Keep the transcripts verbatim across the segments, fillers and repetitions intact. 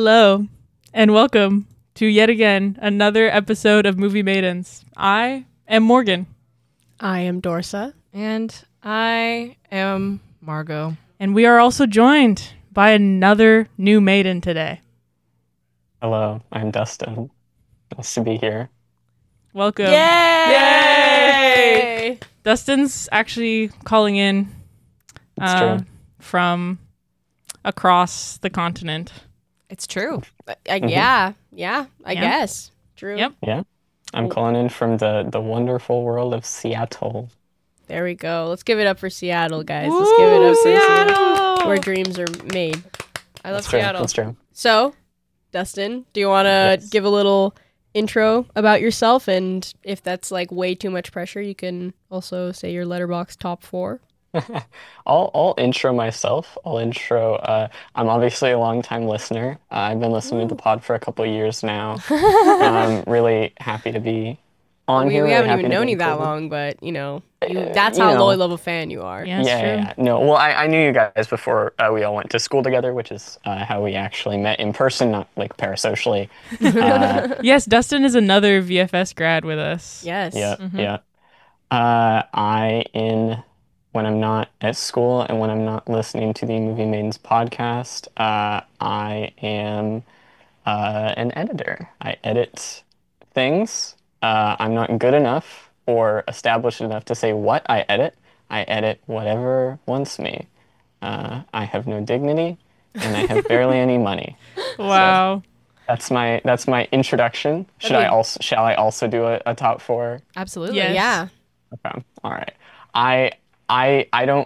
Hello, and welcome to yet again another episode of Movie Maidens. I am Morgan. I am Dorsa. And I am Margot. And we are also joined by another new maiden today. Hello, I'm Dustin. Nice to be here. Welcome. Yay! Yay! Dustin's actually calling in It's uh, true. from across the continent. It's true. Uh, yeah, yeah, I Yeah. guess. True. Yep. Yeah. I'm calling in from the, the wonderful world of Seattle. There we go. Let's give it up for Seattle, guys. Let's give it up for Seattle, Seattle! where dreams are made. I love That's true. Seattle. That's true. So, Dustin, do you want to Yes. give a little intro about yourself? And if that's like way too much pressure, you can also say your Letterboxd top four. I'll, I'll intro myself. I'll intro. Uh, I'm obviously a longtime listener. Uh, I've been listening to the pod for a couple of years now. I'm really happy to be on we here. we really haven't happy even to known be you that included. long, but you know, you, Uh, that's you how know. loyal of a fan you are. Yeah, it's yeah, true. yeah, yeah. No, well, I, I knew you guys before uh, we all went to school together, which is uh, how we actually met in person, not like parasocially. Uh, Yes, Dustin is another V F S grad with us. Yes. Yeah, Mhm. yeah. Uh, I in when I'm not at school and when I'm not listening to the Movie Maidens podcast, uh, I am uh, an editor. I edit things. Uh, I'm not good enough or established enough to say what I edit. I edit whatever wants me. Uh, I have no dignity, and I have barely any money. Wow. That's my that's my introduction. Should I mean- also shall I also do a, a top four? Absolutely. Yes. Yeah. Okay. All right. I I I don't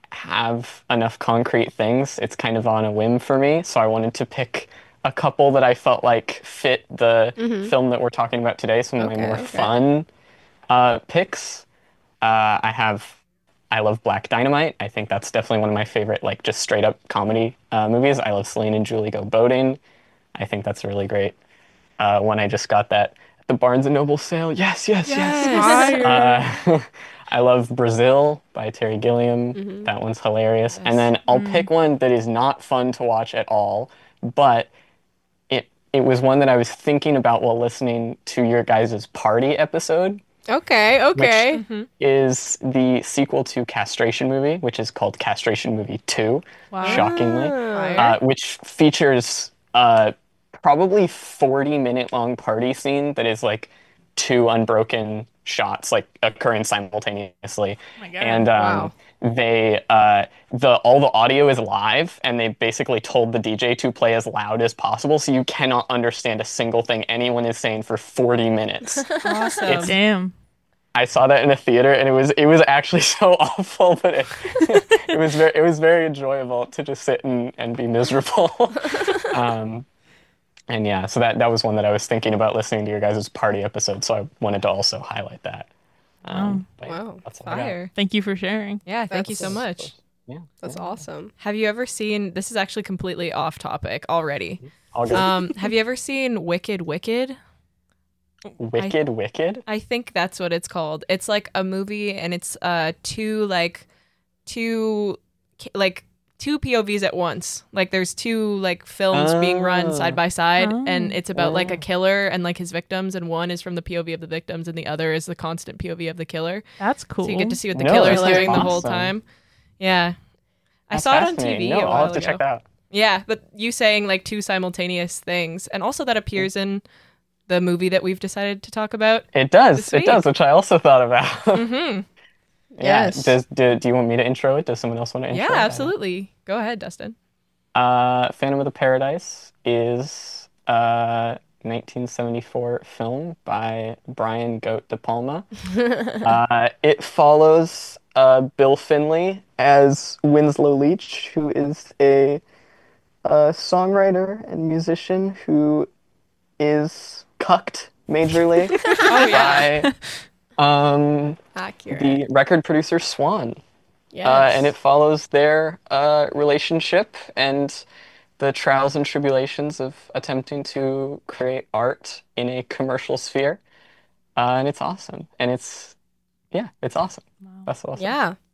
have enough concrete things. It's kind of on a whim for me, so I wanted to pick a couple that I felt like fit the film that we're talking about today. Some of Okay, my more okay. fun uh, picks. Uh, I have. I love Black Dynamite. I think that's definitely one of my favorite, like just straight up comedy uh, movies. I love Celine and Julie Go Boating. I think that's really great. Uh, when I just got that at the Barnes and Noble sale. Yes, yes, yes. Fire. Uh, I love Brazil by Terry Gilliam. Mm-hmm. That one's hilarious. And then I'll pick one that is not fun to watch at all, but it it was one that I was thinking about while listening to your guys' party episode. Okay. Okay. Is the sequel to Castration Movie, which is called Castration Movie two, Wow. shockingly, Fire. uh, which features uh, probably forty minute long party scene that is like two unbroken shots like occurring simultaneously. Oh my God. And um, Wow. they uh, the all the audio is live, and they basically told the D J to play as loud as possible, so you cannot understand a single thing anyone is saying for forty minutes. Awesome. Damn. I saw that in a theater, and it was it was actually so awful, but it, it was very it was very enjoyable to just sit and, and be miserable. um, and yeah, so that that was one that I was thinking about listening to your guys' party episode, so I wanted to also highlight that. Um, but yeah, Wow. that's all I got. Fire. Thank you for sharing. Yeah, thank you so That's- much. Yeah, That's awesome. Have you ever seen, this is actually completely off topic already. all good. Um, have you ever seen Wicked Wicked? Wicked, Wicked. I think that's what it's called. It's like a movie and it's uh two like two like two P O Vs at once. Like there's two like films being run Oh. side by side Oh. and it's about like a Oh. killer and like his victims, and one is from the P O V of the victims and the other is the constant P O V of the killer. That's cool. So you get to see what the No, killer's that sounds doing the whole awesome. time. Yeah. I That's saw it on T fascinating. V No, a while I'll have to ago. check that out. Yeah, but you saying like two simultaneous things, and also that appears in the movie that we've decided to talk about. It does. This It does, week. which I also thought about. Mm-hmm. Yeah. Yes. Does do, do you want me to intro it? Does someone else want to intro Yeah, it? absolutely. Go ahead, Dustin. Uh, Phantom of the Paradise is a nineteen seventy-four film by Brian Goat De Palma. uh, it follows uh, Bill Finley as Winslow Leach, who is a, a songwriter and musician who is cucked majorly Oh yeah. by um, Accurate. the record producer Swan. yes. Uh, and it follows their uh, relationship and the trials and tribulations of attempting to create art in a commercial sphere. Uh, and it's awesome. And it's, yeah, it's awesome. That's awesome. Yeah.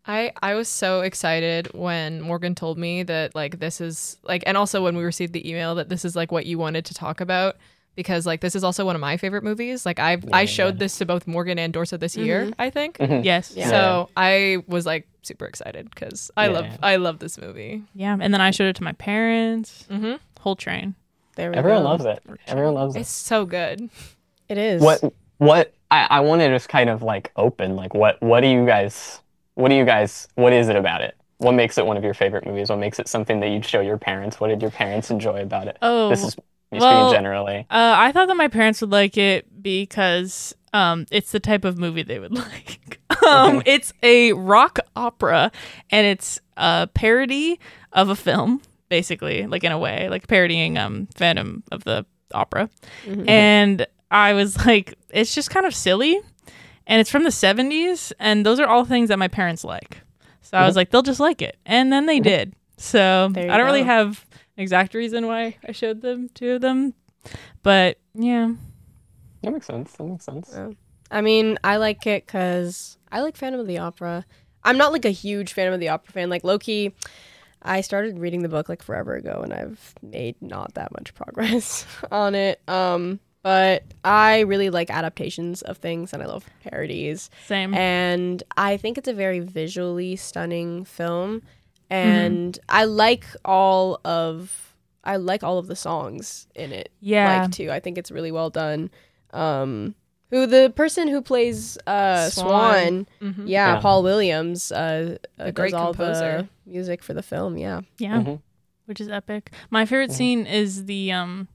I I was so excited when Morgan told me that like this is like, and also when we received the email that this is like what you wanted to talk about, because like this is also one of my favorite movies. Like I I showed this to both Morgan and Dorsa this year, Mhm. I think. Mhm. Yes. Yeah. So I was like super excited because I Yeah. love I love this movie. Yeah. And then I showed it to my parents. Mm-hmm. Whole train. There we Everyone go. loves it. Everyone loves it. It's so good. It is. What what I, I want to just kind of like open like what what do you guys what do you guys what is it about it? What makes it one of your favorite movies? What makes it something that you'd show your parents? What did your parents enjoy about it? Oh, This is me well, speaking generally. Uh, I thought that my parents would like it because um, it's the type of movie they would like. um, it's a rock opera, and it's a parody of a film, basically, like in a way, like parodying um, Phantom of the Opera. Mhm. And I was like, it's just kind of silly, and it's from the seventies, and those are all things that my parents like. So I was Mhm. like, they'll just like it, and then they Mhm. did. So There you I don't really go. have an exact reason why I showed them to them, but yeah. That makes sense. That makes sense. Yeah. I mean, I like it because I like Phantom of the Opera. I'm not like a huge Phantom of the Opera fan. Like Loki, I started reading the book like forever ago, and I've made not that much progress on it. Um, but I really like adaptations of things, and I love parodies. Same. And I think it's a very visually stunning film, and I like all of I like all of the songs in it. Yeah. Like too. I think it's really well done. Um, who the person who plays uh Swan, Swan. Mm-hmm. yeah, Yeah. Paul Williams, uh, uh A great does all composer. the music for the film. Yeah. Yeah. Mhm. Which is epic. My favorite Mhm. scene is the um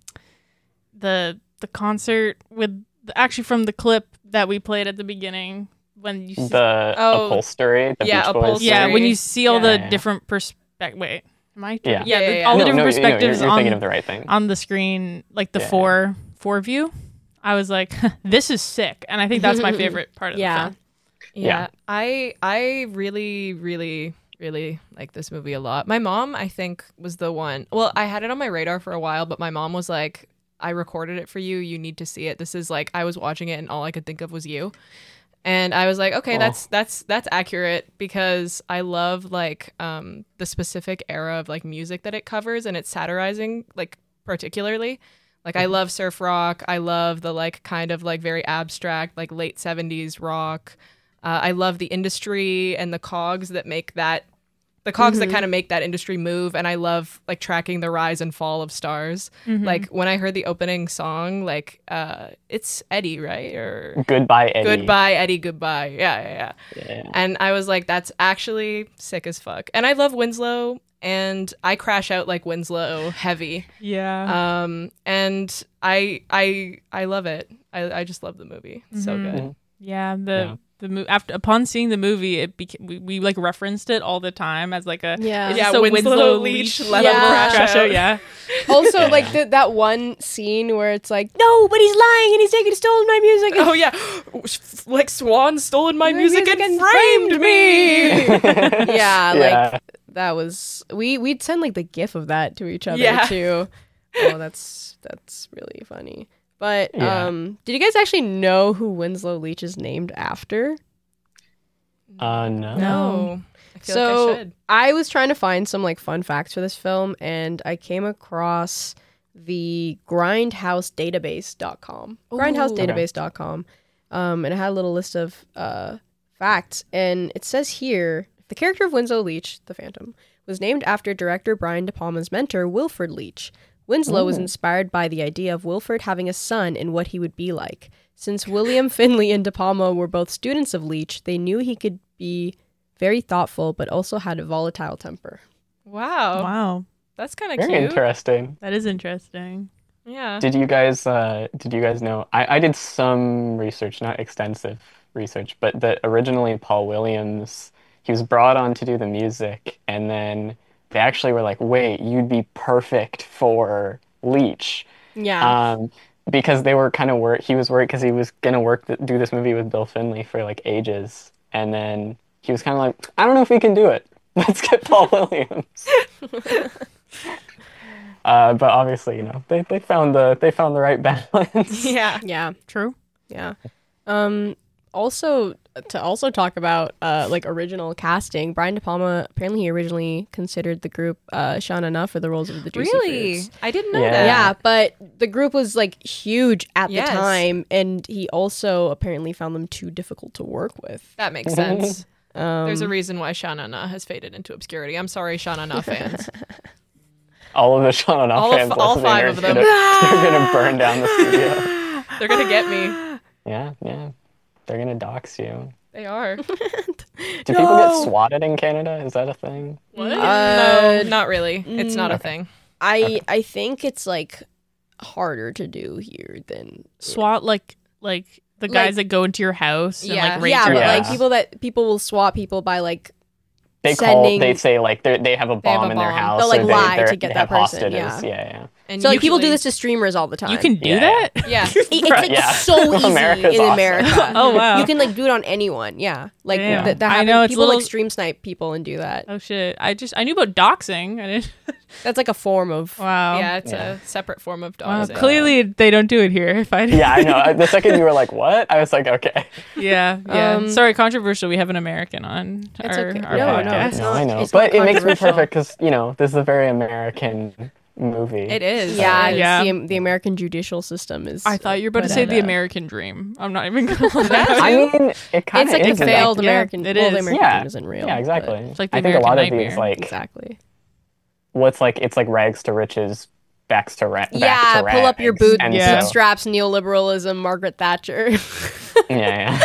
the the concert with actually from the clip that we played at the beginning when you see, The Oh, upholstery, the yeah, Beach Boys. upholstery. yeah, when you see all Yeah. the Yeah. different perspective wait, am I Yeah. yeah, Yeah, the- yeah, all yeah. the No, different no, no, perspectives you're, you're thinking on of the right thing. on the screen, like the Yeah. four four view. I was like, this is sick, and I think that's my favorite part of Yeah. the film. Yeah. Yeah. I I really, really, really like this movie a lot. My mom, I think, was the one. Well, I had it on my radar for a while, but my mom was like, I recorded it for you. You need to see it. This is like I was watching it and all I could think of was you. And I was like, okay, Oh. that's that's that's accurate because I love like um the specific era of like music that it covers and it's satirizing like particularly. Like I love surf rock. I love the like kind of like very abstract like late seventies rock. Uh, I love the industry and the cogs that make that, the cogs that kind of make that industry move. And I love like tracking the rise and fall of stars. Mhm. Like when I heard the opening song, like uh, it's Eddie, right? Or Goodbye, Eddie. Goodbye, Eddie, goodbye. Yeah, yeah, yeah. Yeah. And I was like, that's actually sick as fuck. And I love Winslow, and I crash out like Winslow heavy. Yeah. Um, and I, I, I love it. I, I just love the movie. It's so Mhm. good. Mhm. Yeah, the Yeah. the mo- after upon seeing the movie, it became we, we like referenced it all the time as like a Yeah. it's Yeah, just a Winslow Leach let him crash out. Yeah, Also, Yeah. like the, that one scene where it's like, no, but he's lying and he's taking stolen my music. Oh yeah, like Swan stolen my My music, music and and framed me. yeah, Yeah. like that was we we'd send like the gif of that to each other Yeah. too. Oh, that's that's really funny. But Yeah. um, did you guys actually know who Winslow Leach is named after? Uh, no. No, I feel So like I should. I was trying to find some like fun facts for this film, and I came across the grindhouse database dot com. Ooh. grindhouse database dot com. Um, and it had a little list of uh, facts, and it says here the character of Winslow Leach, the Phantom, was named after director Brian De Palma's mentor, Wilfred Leach. Winslow was Ooh. inspired by the idea of Wilfred having a son and what he would be like. Since William Finley and De Palma were both students of Leach, they knew he could be very thoughtful, but also had a volatile temper. Wow, wow, that's kind of Very cute. interesting. that is interesting. Yeah. Did you guys uh did you guys know I, I did some research, not extensive research, but that originally Paul Williams, he was brought on to do the music, and then they actually were like, wait, you'd be perfect for Leach. Yeah. Um because they were kind of worried, he was worried because he was gonna work th- do this movie with Bill Finley for like ages, and then he was kind of like, I don't know if we can do it. Let's get Paul Williams. Uh, but obviously, you know, they, they found the they found the right balance. Yeah. yeah. True. Yeah. Um, also, to also talk about uh, like original casting, Brian De Palma apparently he originally considered the group uh, Sha Na Na for the roles of the Juicy Really? Fruits. I didn't know Yeah. that. Yeah, but the group was like huge at Yes. the time, and he also apparently found them too difficult to work with. That makes sense. Um, There's a reason why Sha Na Na has faded into obscurity. I'm sorry, Sha Na Na fans. All of the Sha Na Na All of- fans all listening five are of them. Gonna, they're gonna burn down the studio. They're gonna get me. Yeah, yeah. They're gonna dox you. They are. Do people get swatted in Canada? Is that a thing? What? Uh, no, not really. It's not a Okay. thing. I I think it's like harder to do here than SWAT like like the guys Like- that go into your house and Yeah. like rape yeah, your but Yeah. like people that people will swat people by like They call. Sending- They say like they they have a They have bomb a in their bomb. house. They'll, like, or they, lie they're- to get they that have person, hostages. yeah. yeah, yeah. And so like people do usually- this to streamers all the time. You can do Yeah. that? Yeah. It- it's like Yeah. so easy America's in awesome. America. Oh, wow. You can like do it on anyone. Yeah, like Yeah. th- that I happen- know, it's people little- like stream snipe people and do that. Oh shit. I just I knew about doxing. I didn't That's like a form of. Wow. Yeah, it's Yeah. a separate form of Wow, doxing. clearly they don't do it here. If I Yeah, I know. The second you were like, "What?" I was like, "Okay." Yeah, yeah. Um, Sorry, controversial. We have an American on It's our, okay. our No, podcast. no, it's no, not- I know, it's but not it makes me controversial. perfect because you know this is a very American movie. It is. Yeah, It is. Yeah. The, the American judicial system is. I thought you were about to but, say uh, the American dream. I'm not even gonna lie. I mean, it kind It's of like is a in failed Yeah, American. it well, the is. American Yeah. dream isn't real. Yeah, exactly. It's like the I think a lot American of these nightmare. like but- exactly. what's like it's like rags to riches, backs to ra- back Yeah, to pull up your rags, boot, and Yeah. so- bootstraps, neoliberalism, Margaret Thatcher. yeah,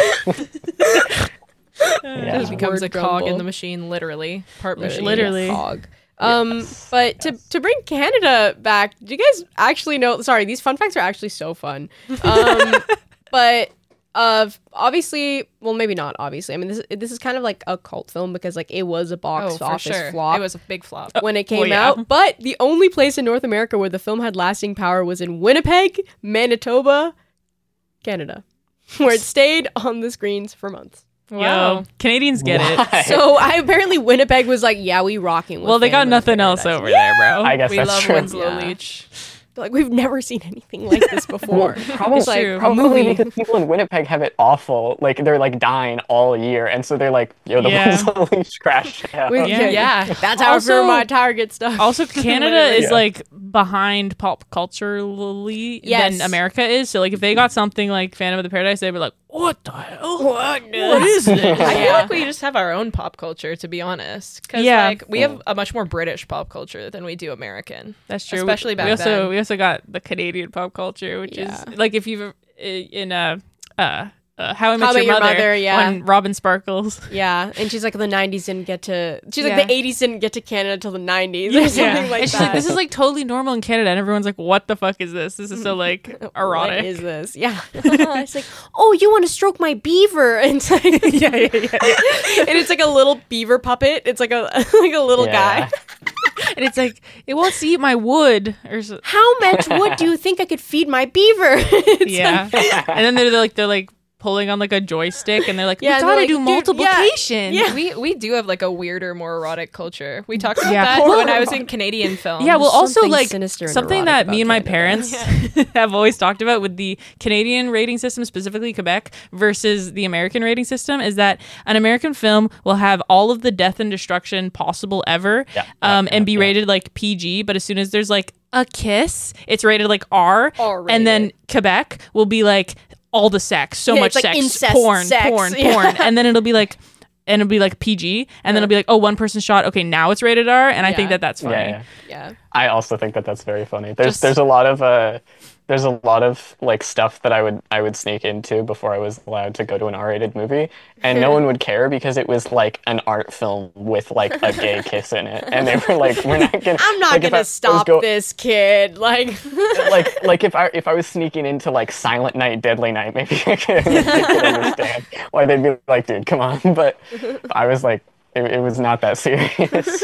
yeah. Yeah. He becomes a Word cog in grumble. the machine, literally. Part machine. Literally. Cog. Um, Yes, but to, to bring Canada back, do you guys actually know? Sorry, these fun facts are actually so fun. Um, but uh, obviously, well, maybe not. Obviously, I mean, this this is kind of like a cult film because like it was a box Oh, for office sure. flop It was a big flop. when it came well, yeah. out. But the only place in North America where the film had lasting power was in Winnipeg, Manitoba, Canada, where it stayed on the screens for months. Yo, Canadians get it. Why? So I apparently Winnipeg was like, yeah, we rocking. With Well, they got Phantom of the nothing else Paradise. over there, bro. I guess We that's love true. Winslow Yeah. Leach. They're like, we've never seen anything like this before. Probably, It's like true. a probably movie. because people in Winnipeg have it awful. Like they're like dying all year, and so they're like, "Yo, the Yeah. ones Leach crashed out." We- Yeah. Yeah. That's how Also- I my target stuff. Also, Canada Literally. is Yeah. like behind pop culturally Yes. than America is. So like, if they got something like Phantom of the Paradise, they'd be like, "What the hell? What, what is this?" I feel Yeah. like we just have our own pop culture, to be honest. Because Yeah. like we have a much more British pop culture than we do American. That's true. Especially back we also then. we also got the Canadian pop culture, which Yeah. is like if you've in uh uh, uh How I Met How I Your Met Your Mother, Mother, yeah. when Robin Sparkles. Yeah, and she's like the nineties didn't get to. She's Yeah. like the eighties didn't get to Canada until the nineties or something like and she's that. like, "This is like totally normal in Canada," and everyone's like, "What the fuck is this? This is so like erotic." What is this? Yeah, it's like, oh, you want to stroke my beaver? And it's like, yeah, yeah, yeah, yeah. and it's like a little beaver puppet. It's like a like a little Yeah. guy. And it's like, "It wants to eat my wood," or so, How much wood do you think I could feed my beaver? It's yeah. and then they're, they're like they're like pulling on like a joystick, and they're like, Yeah, "We they're gotta like, do "Dude, yeah, multiplication." yeah. We we do have like a weirder, more erotic culture. We talked about Yeah. that Well- when I was in Canadian films. Yeah, well, also something like sinister and something erotic that me about and my Canada. parents have always talked about with the Canadian rating system, specifically Quebec, versus the American rating system, is that an American film will have all of the death and destruction possible ever, Yeah, um, yeah, and be yeah. rated like P G. But as soon as there's like a kiss, it's rated like R, R-rated. and then Quebec will be like all the sex, so Yeah, much it's like sex, incest porn, sex, porn, yeah. porn, and then it'll be like. And it'll be like P G, and then it'll be like, oh, one person shot. Okay, now it's rated R, and I think Yeah. that that's funny. Yeah, yeah. Yeah. I also think that that's very funny. There's Just- there's a lot of uh there's a lot of like stuff that I would I would sneak into before I was allowed to go to an R-rated movie, and no one would care because it was like an art film with like a gay kiss in it, and they were like, we're not gonna. I'm not like, if I gonna was stop go- this kid. Like, Like like if I if I was sneaking into like Silent Night, Deadly Night, maybe I could, I could understand why they'd be like, dude, come on. But I was like, it, it was not that serious.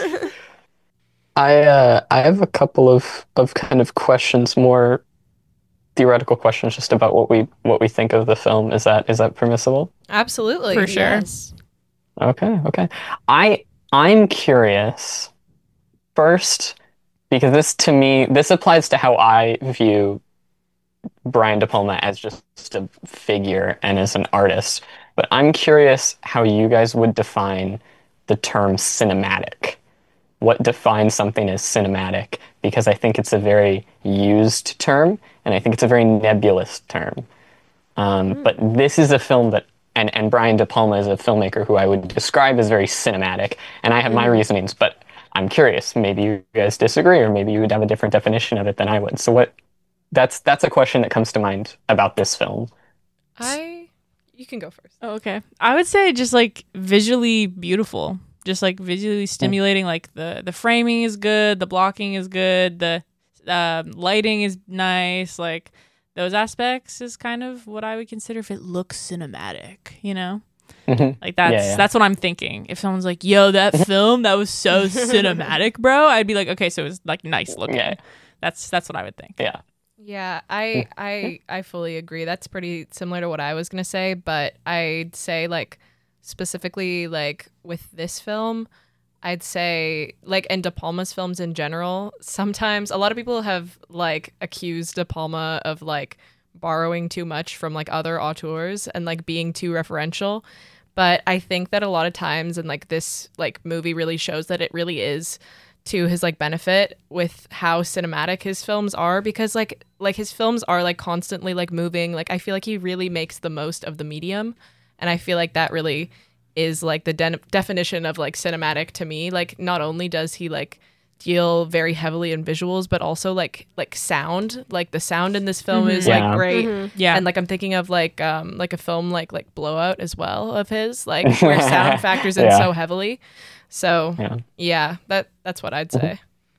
I uh, I have a couple of, of kind of questions, more theoretical questions, just about what we what we think of the film. Is that is that permissible? absolutely. For sure. yes. Okay, okay. I I'm curious first because this to me this applies to how I view Brian De Palma as just a figure and as an artist. but I'm curious how you guys would define the term cinematic. What defines something as cinematic? Because I think it's a very used term, and I think it's a very nebulous term. Um, But this is a film that, and, and Brian De Palma is a filmmaker who I would describe as very cinematic, and I have my reasonings, but I'm curious. Maybe you guys disagree, or maybe you would have a different definition of it than I would. So what? That's that's a question that comes to mind about this film. I you can go first. Oh, okay. I would say just like visually beautiful, just like visually stimulating. Like the the framing is good, the blocking is good, the um, lighting is nice. Like those aspects is kind of what I would consider if it looks cinematic. You know, Mhm. like that's Yeah, yeah. that's what I'm thinking. If someone's like, "Yo, that film that was so cinematic, bro," I'd be like, "Okay, so it was like nice looking." Yeah. That's that's what I would think. Yeah. Yeah, I I I fully agree. That's pretty similar to what I was gonna say, but I'd say like specifically like with this film, I'd say like and De Palma's films in general, sometimes a lot of people have like accused De Palma of like borrowing too much from like other auteurs and like being too referential. But I think that a lot of times and like this like movie really shows that it really is to his like benefit with how cinematic his films are, because like like his films are like constantly like moving. Like I feel like he really makes the most of the medium, and I feel like that really is like the de- definition of like cinematic to me. Like not only does he like deal very heavily in visuals, but also like like sound. Like the sound in this film is Yeah. like great. Yeah. And like I'm thinking of like um like a film like like Blowout as well of his, like where sound factors in Yeah. so heavily. So Yeah. yeah, that that's what I'd say.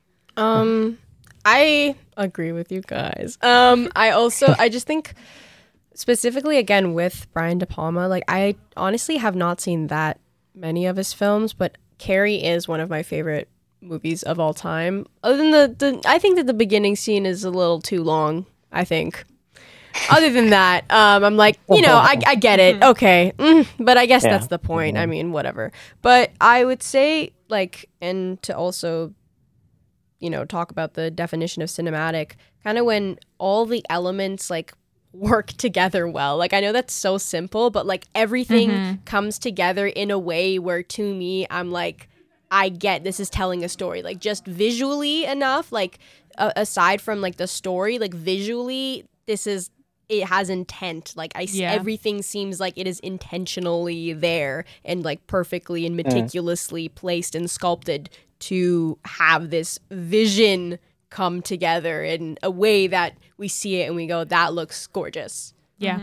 Um, I agree with you guys. Um, I also I just think specifically again with Brian De Palma, like I honestly have not seen that many of his films, but Carrie is one of my favorite movies of all time. Other than the, the I think that the beginning scene is a little too long, I think. Other than that, um, I'm like, you know, I, I get it. Okay. Mm, but I guess Yeah. that's the point. I mean, whatever. But I would say, like, and to also, you know, talk about the definition of cinematic, kind of when all the elements, like, work together well. Like, I know that's so simple, but, like, everything comes together in a way where, to me, I'm like, I get this is telling a story. Like, just visually enough, like, uh, aside from, like, the story, like, visually, this is it has intent. Like I s- Yeah. everything seems like it is intentionally there and like perfectly and meticulously placed and sculpted to have this vision come together in a way that we see it and we go, that looks gorgeous. Yeah.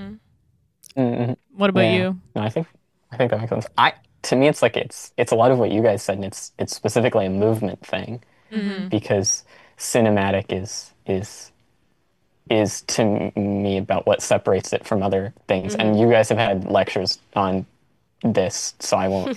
Mhm. What about Yeah. you? No, I think I think that makes sense. I to me, it's like it's it's a lot of what you guys said, and it's it's specifically a movement thing because cinematic is is is to me about what separates it from other things. And you guys have had lectures on this, so I won't.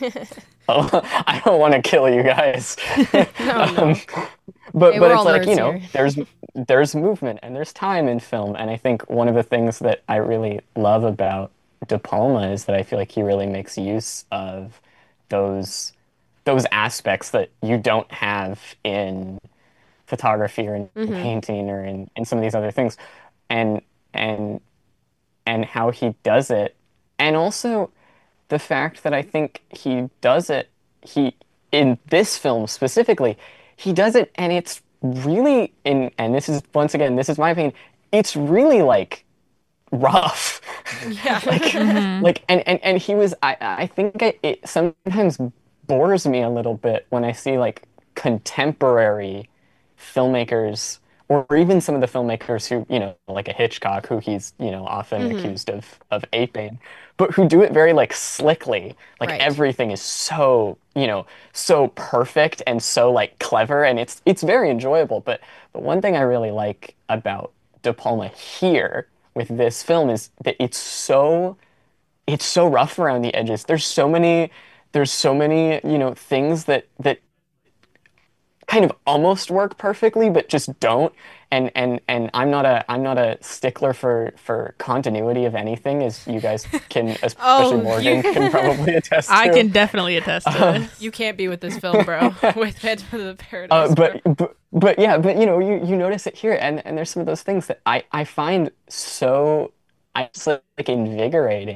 I don't want to kill you guys. Um, but Hey, but we're it's all like, you nerds know, here. there's there's movement and there's time in film, and I think one of the things that I really love about De Palma is that I feel like he really makes use of those those aspects that you don't have in photography or in painting or in, in some of these other things, and and and how he does it, and also the fact that I think he does it, he in this film specifically, he does it, and it's really in, and this is once again, this is my opinion, it's really like rough. Yeah. like like and, and and he was I I think it, it sometimes bores me a little bit when I see like contemporary filmmakers, or even some of the filmmakers who, you know, like a Hitchcock, who he's, you know, often accused of of aping, but who do it very like slickly. Like Right. everything is so, you know, so perfect and so like clever, and it's it's very enjoyable. But but one thing I really like about De Palma here with this film is that it's so it's so rough around the edges. There's so many there's so many, you know, things that that kind of almost work perfectly but just don't, and and and I'm not a I'm not a stickler for for continuity of anything, as you guys can, especially Oh, Morgan can probably attest to. I can definitely attest to it. You can't be with this film, bro. With Phantom of the Paradise. Uh, bro. but, but but yeah, but you know, you, you notice it here, and, and there's some of those things that I, I find so I just like invigorating,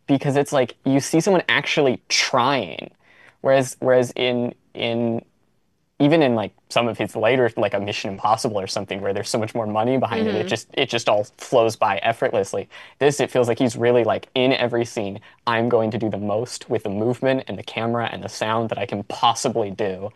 because it's like you see someone actually trying, whereas whereas in in even in like some of his later, like a Mission Impossible or something, where there's so much more money behind it, it just it just all flows by effortlessly. This, it feels like he's really like in every scene, I'm going to do the most with the movement and the camera and the sound that I can possibly do,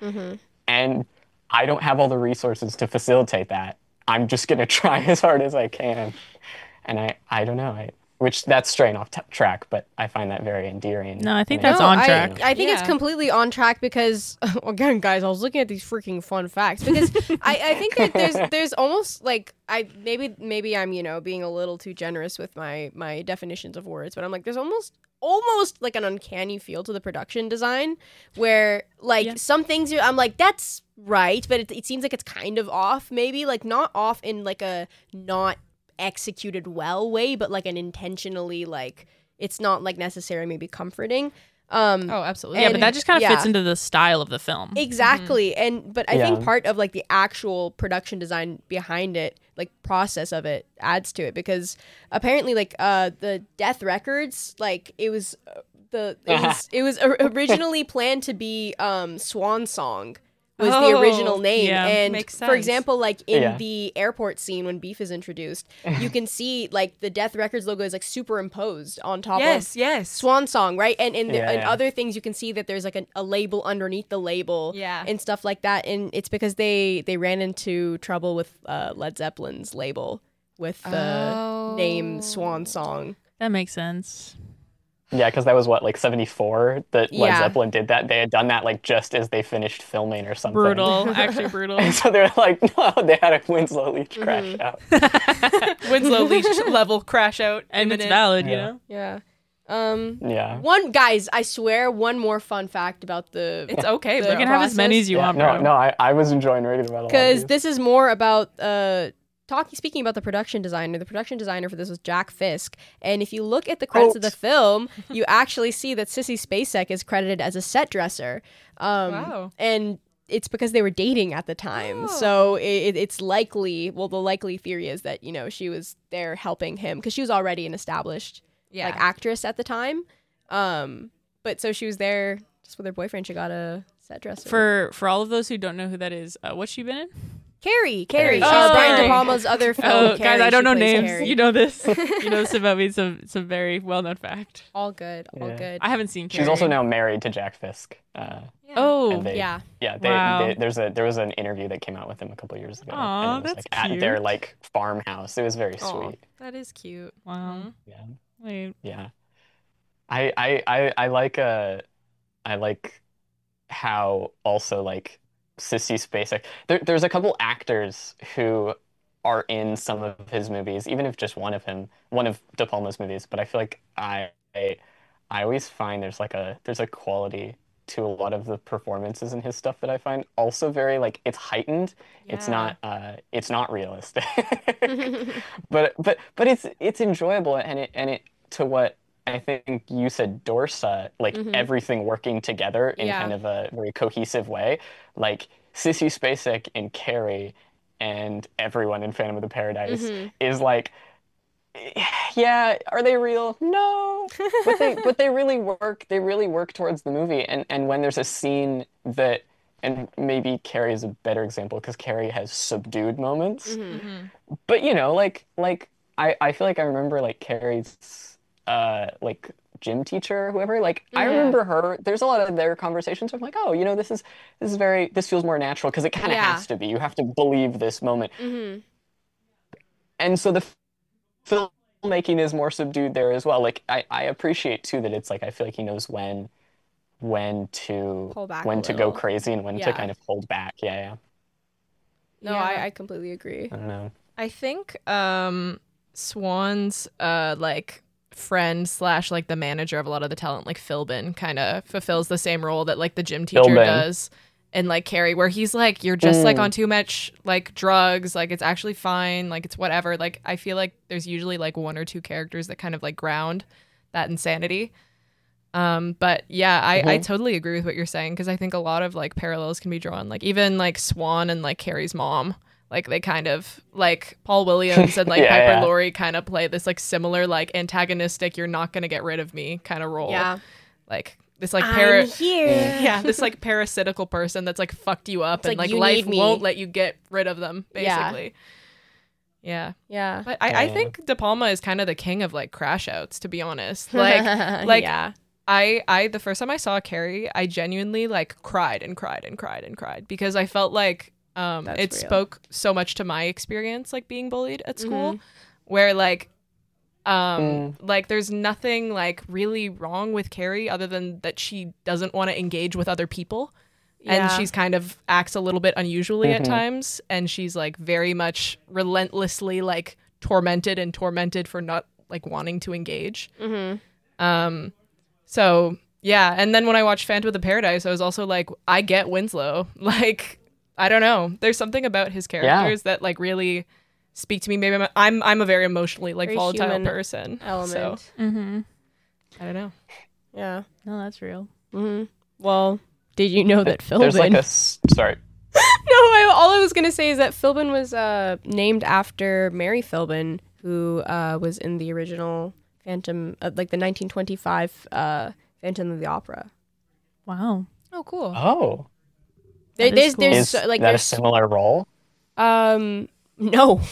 and I don't have all the resources to facilitate that. I'm just gonna try as hard as I can, and I I don't know I. Which that's straying off t- track, but I find that very endearing. No, I think And that's No, on I- track. I, think it's Yeah. completely on track because again, guys, I was looking at these freaking fun facts because I, I think that there's there's almost like I maybe maybe I'm you know being a little too generous with my my definitions of words, but I'm like there's almost almost like an uncanny feel to the production design where like Yeah. some things I'm like that's right, but it, it seems like it's kind of off, maybe like not off in like a not executed well way, but like an intentionally like it's not like necessarily maybe comforting. Um Oh, absolutely. yeah, and- but that just kind of yeah. fits into the style of the film. Exactly. And but I think Yeah. part of like the actual production design behind it, like process of it adds to it because apparently like uh the Death Records, like it was uh, the it was it was or- originally planned to be um Swan Song was the Oh, original name. yeah, and makes for sense. example, like in Yeah. the airport scene when Beef is introduced, you can see like the Death Records logo is like superimposed on top of Yes, yes. Swan Song, right? And in, the, Yeah, in yeah. other things, you can see that there's like a, a label underneath the label, Yeah. and stuff like that. And it's because they they ran into trouble with uh, Led Zeppelin's label with the Oh. name Swan Song. That makes sense. Yeah, because that was what, like seventy-four that Led Yeah. Zeppelin did that. They had done that like just as they finished filming or something. Brutal, actually brutal. And so they were like, no, they had a Winslow Leach Mm-hmm. crash out. Winslow Leach level crash out. And it's imminent. valid, you Yeah. know? Yeah. Um. Yeah. One guys, I swear, one more fun fact about the It's okay, The bro. You can have as many as you Yeah, want, no, bro. no, I, I was enjoying reading about all of because these. this is more about uh talking speaking about the production designer. The production designer for this was Jack Fisk, and if you look at the credits of the Quote. film, you actually see that Sissy Spacek is credited as a set dresser. Um, Wow. and it's because they were dating at the time, so it, it's likely. Well, the likely theory is that you know she was there helping him because she was already an established Yeah. like actress at the time. Um, but so she was there just with her boyfriend. She got a set dresser. For for all of those who don't know who that is, uh, what's she been in? Carrie, Carrie. Carrie. She's Oh. Brian De Palma's other film. Oh, guys, Carrie. I don't She know plays names. Carrie. You know this. You know this about me. It's a, it's a very well-known fact. All good, all Yeah. good. I haven't seen Carrie. She's also now married to Jack Fisk. Uh, Oh, and they, yeah. yeah. They, Wow. they, there's a there was an interview that came out with him a couple years ago. Aw, and it was that's like at their cute. like farmhouse. It was very Aw, sweet. that is cute. wow. Yeah. Wait. Yeah. I I I, I like uh I like how also like Sissy Spacek. There, there's a couple actors who are in some of his movies, even if just one of him, one of De Palma's movies. But I feel like I, I, I always find there's like a there's a quality to a lot of the performances in his stuff that I find also very like it's heightened. It's Yeah. not uh it's not realistic. but but but it's it's enjoyable and it and it to what I think you said Dorsa, like Mhm. everything working together in Yeah. kind of a very cohesive way. Like Sissy Spacek and Carrie and everyone in Phantom of the Paradise Mhm. is like, yeah, are they real? No, but they but they really work. They really work towards the movie. And and when there's a scene that, and maybe Carrie is a better example because Carrie has subdued moments. Mhm. But you know, like like I I feel like I remember like Carrie's uh like gym teacher or whoever. Like I Mhm. remember her. There's a lot of their conversations. I'm like, oh, you know, this is this is very this feels more natural because it kind of Yeah. has to be. You have to believe this moment. Mhm. And so the f- filmmaking is more subdued there as well. Like I, I appreciate too that it's like I feel like he knows when when to Pull back when a to go little. crazy and when Yeah. to kind of hold back. Yeah, yeah. No, Yeah. I, I completely agree. I don't know. I think um Swan's uh like friend slash like the manager of a lot of the talent, like Philbin, kind of fulfills the same role that like the gym teacher Philbin. does in like Carrie, where he's like, you're just like Mm. on too much like drugs, like it's actually fine, like it's whatever. Like I feel like there's usually like one or two characters that kind of like ground that insanity. Um, but yeah, I, I Mhm. totally agree with what you're saying because I think a lot of like parallels can be drawn, like even like Swan and like Carrie's mom. Like they kind of like Paul Williams and like Yeah, Piper yeah. Laurie kind of play this like similar like antagonistic, you're not gonna get rid of me kind of role. Yeah. Like this like para- I'm here. yeah, this like parasitical person that's like fucked you up It's and like, like, you life need me. won't let you get rid of them, Yeah. basically. Yeah. Yeah. But I, I Yeah. think De Palma is kind of the king of like crash outs, to be honest. Like like yeah. I I the first time I saw Carrie, I genuinely like cried and cried and cried and cried because I felt like um That's it real. spoke so much to my experience like being bullied at school, Mhm. where like um Mm. like there's nothing like really wrong with Carrie other than that she doesn't want to engage with other people. And Yeah. she's kind of acts a little bit unusually at Mhm. times, and she's like very much relentlessly like tormented and tormented for not like wanting to engage. Mm-hmm. Um, so yeah, and then when I watched Phantom of the Paradise, I was also like, I get Winslow. Like, I don't know, there's something about his characters that like really speak to me. Maybe I'm I'm, I'm a very emotionally like Very volatile human person. Element. So Mm-hmm. I don't know. Yeah. No, that's real. Mm-hmm. Well, did you know that Philbin? There's like a s- sorry. No, I, all I was gonna say is that Philbin was uh, named after Mary Philbin, who uh, was in the original Phantom, uh, like the nineteen twenty-five uh, Phantom of the Opera. Wow. Oh, cool. Oh, There, That there's is cool. there's is so- like that a there's similar role? um no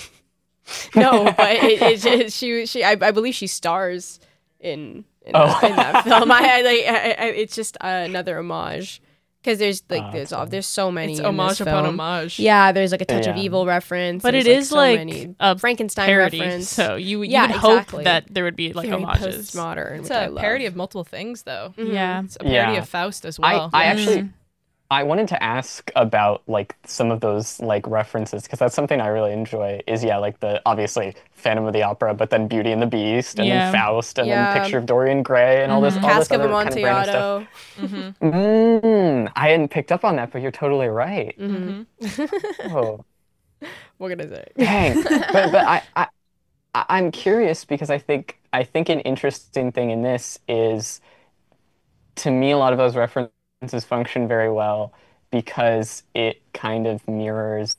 no, but it, it, it, she she I, I believe she stars in in, Oh. that, in that film. I, I like I, I, it's just uh, another homage because there's like Ah, there's cool. all there's so many. It's in homage this upon film. homage. Yeah, there's like a touch of Yeah. evil reference, But there's, it is so like many a Frankenstein Parody, reference. so you, you Yeah, would hope exactly. that there would be like Very homages. postmodern. It's which I a love. parody of multiple things, though. Mhm. Yeah. It's a parody Yeah. of Faust as I, well. I Yeah. actually Mm. I wanted to ask about like some of those like references because that's something I really enjoy. Is yeah, like the obviously Phantom of the Opera, but then Beauty and the Beast, and Yeah. then Faust, and Yeah. then Picture of Dorian Gray, and all this Mhm. all this Cask of other kind of random stuff. Amontillado. hmm Mm, I hadn't picked up on that, but you're totally right. Mhm. Oh, What can I say? dang. but but I, I I- I'm curious because I think I think an interesting thing in this is, to me, a lot of those references function very well because it kind of mirrors,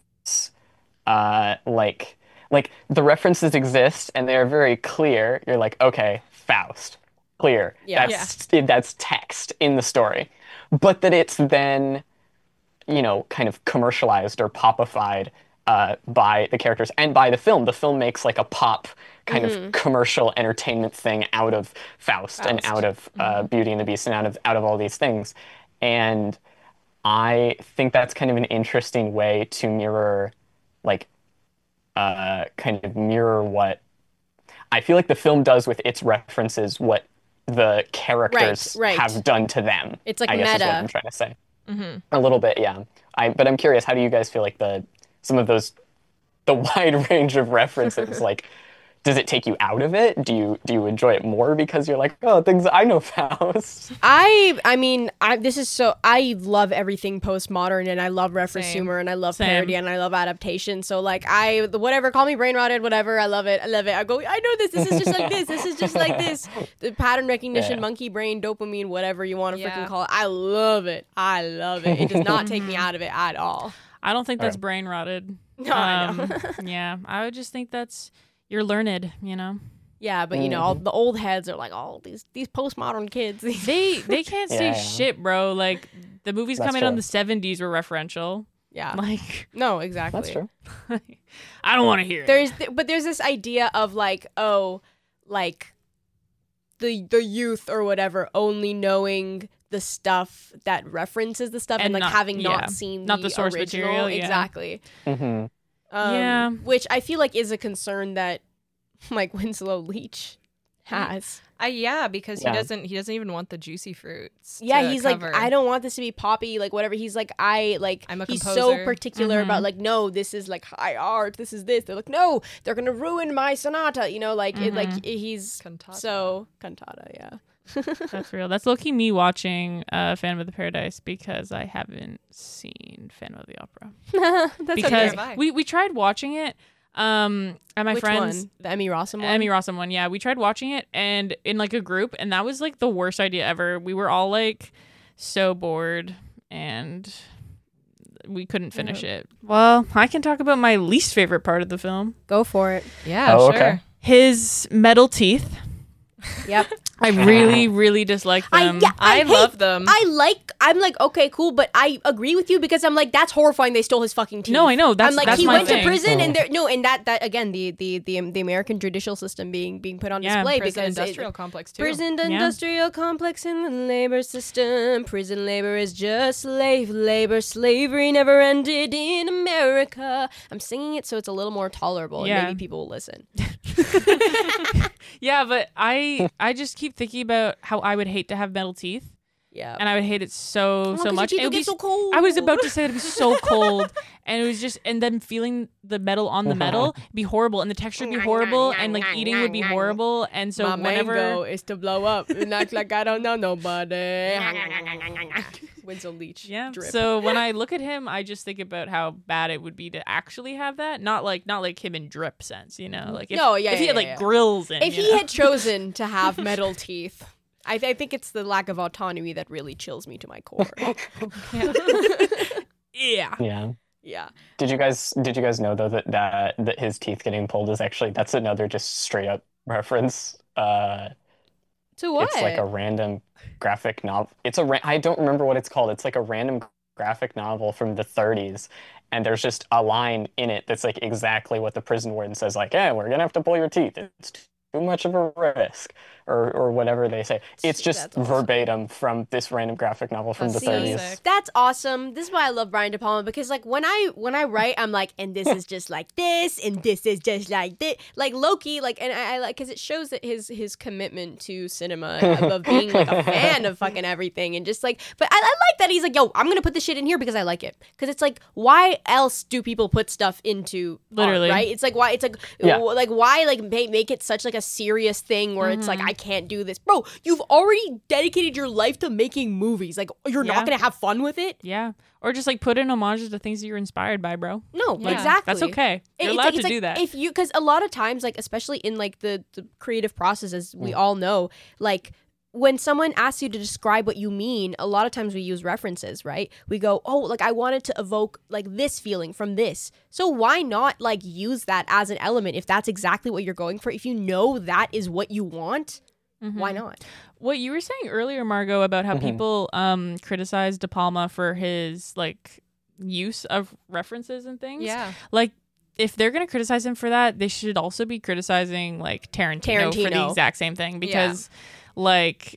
uh, like like the references exist and they're very clear. You're like, okay, Faust, clear. Yeah. That's that's text in the story, but that it's then, you know, kind of commercialized or popified uh, by the characters and by the film. The film makes like a pop kind of commercial entertainment thing out of Faust, and Faust. out of uh, Beauty and the Beast and out of out of all these things. And I think that's kind of an interesting way to mirror, like, uh, kind of mirror what I feel like the film does with its references, what the characters right. have done to them. It's like I guess is what meta. I'm trying to say. hmm A little bit, yeah. I but I'm curious, how do you guys feel like the some of those the wide range of references, like, does it take you out of it? Do you do you enjoy it more because you're like, oh, things I know Faust? I I mean, I this is so I love everything postmodern, and I love reference Same. humor, and I love Same. parody, and I love adaptation. So like I the whatever, call me brain rotted, whatever. I love it. I love it. I go, I know this. This is just like this. This is just like this. The pattern recognition, Yeah. monkey brain, dopamine, whatever you want to Yeah. freaking call it. I love it. I love it. It does not take me out of it at all. I don't think that's Alright. brain rotted. No, I know. Um, yeah, I would just think that's you're learned, you know. Yeah, but you know, all the old heads are like, oh, these these postmodern kids. They they can't say Yeah, yeah. shit, bro. Like the movies That's coming out in true. the seventies were referential. yeah. Like No, exactly. That's true. I don't want to hear it. There's th- but there's this idea of like, oh, like the the youth or whatever only knowing the stuff that references the stuff and, And like not- having yeah, not seen not the source original. material, yeah. Exactly. hmm Um, Yeah. Which I feel like is a concern that like Winslow Leach has. Uh, yeah, because Yeah. he doesn't he doesn't even want the juicy fruits. Yeah, to he's cover. like, I don't want this to be poppy, like whatever. He's like, I like. I'm a he's so composer. particular Mhm. about like, no, this is like high art. This is this. They're like, no, they're gonna ruin my sonata. You know, like it, like Mhm. he's Cantata. so cantata. Yeah. That's real. That's low-key me watching uh, Phantom of the Paradise because I haven't seen Phantom of the Opera. That's because Have I. we, we tried watching it um and my Which friends one? The Emmy Rossum one. Emmy Rossum one, yeah. We tried watching it and in like a group, and that was like the worst idea ever. We were all like so bored, and we couldn't finish it. Well, I can talk about my least favorite part of the film. Go for it. Yeah, Oh, sure. okay. His metal teeth. Yep. I really, really dislike I them. yeah, I, I hate- love them. I like. I'm like, okay, cool, but I agree with you because I'm like, that's horrifying. They stole his fucking teeth. No, I know. That's I'm like, that's he my went thing. to prison, and there. No, and that that again, the the the the American judicial system being being put on Yeah, display Prison because it- industrial complex too. Prison industrial complex in the labor system. Prison labor is just slave labor. Slavery never ended in America. I'm singing it so it's a little more tolerable Yeah. and maybe people will listen. Yeah, but I I just keep thinking about how I would hate to have metal teeth, Yeah. and I would hate it so Oh, 'cause so your much. teeth It will would be get so cold. I was about to say it'd be so cold, and it was just, and then feeling the metal on the metal be horrible, and the texture would be horrible, and like eating would be horrible, and so My whenever mango is to blow up and act like I don't know nobody. Winslow Leach. yeah. Drip. So when I look at him, I just think about how bad it would be to actually have that, not like not like him in drip sense, you know, like if, No, yeah, if he yeah, had like yeah. grills in, if you he know? had chosen to have metal teeth, I, th- I think it's the lack of autonomy that really chills me to my core. yeah. Yeah. Yeah. Did you guys did you guys know though that that, that his teeth getting pulled is actually that's another just straight up reference. Uh, To what? It's like a random graphic novel. It's a ra- I don't remember what it's called. It's like a random graphic novel from the thirties, and there's just a line in it that's like exactly what the prison warden says, like, "Yeah, we're gonna have to pull your teeth. It's too much of a risk," or or whatever they say. It's just That's awesome. verbatim from this random graphic novel from That's the so thirties. sick. That's awesome. This is why I love Brian De Palma because like when I when I write, I'm like, and this is just like this, and this is just like this, like Loki, like, and I, I like because it shows that his his commitment to cinema of, of being like a fan of fucking everything, and just like, but I, I like that he's like, yo, I'm gonna put this shit in here because I like it, because it's like, why else do people put stuff into art, Literally. right? It's like why it's like Yeah. w- like why like make, make it such like a serious thing where it's like I can't do this, bro. You've already dedicated your life to making movies. Like you're Yeah. not gonna have fun with it. Yeah. Or just like put in homages to things that you're inspired by, bro. No, Yeah. exactly. That's okay. It- You're it's allowed like- to it's do like that. if you, because a lot of times, like especially in like the, the creative process, as we all know, like when someone asks you to describe what you mean, a lot of times we use references, right? We go, oh, like I wanted to evoke like this feeling from this. So why not like use that as an element if that's exactly what you're going for? If you know that is what you want, Mm-hmm. why not? What you were saying earlier, Margot, about how Mhm. people um criticize De Palma for his like use of references and things. Yeah. Like if they're gonna criticize him for that, they should also be criticizing like Tarantino, for the Tarantino. exact same thing. Because like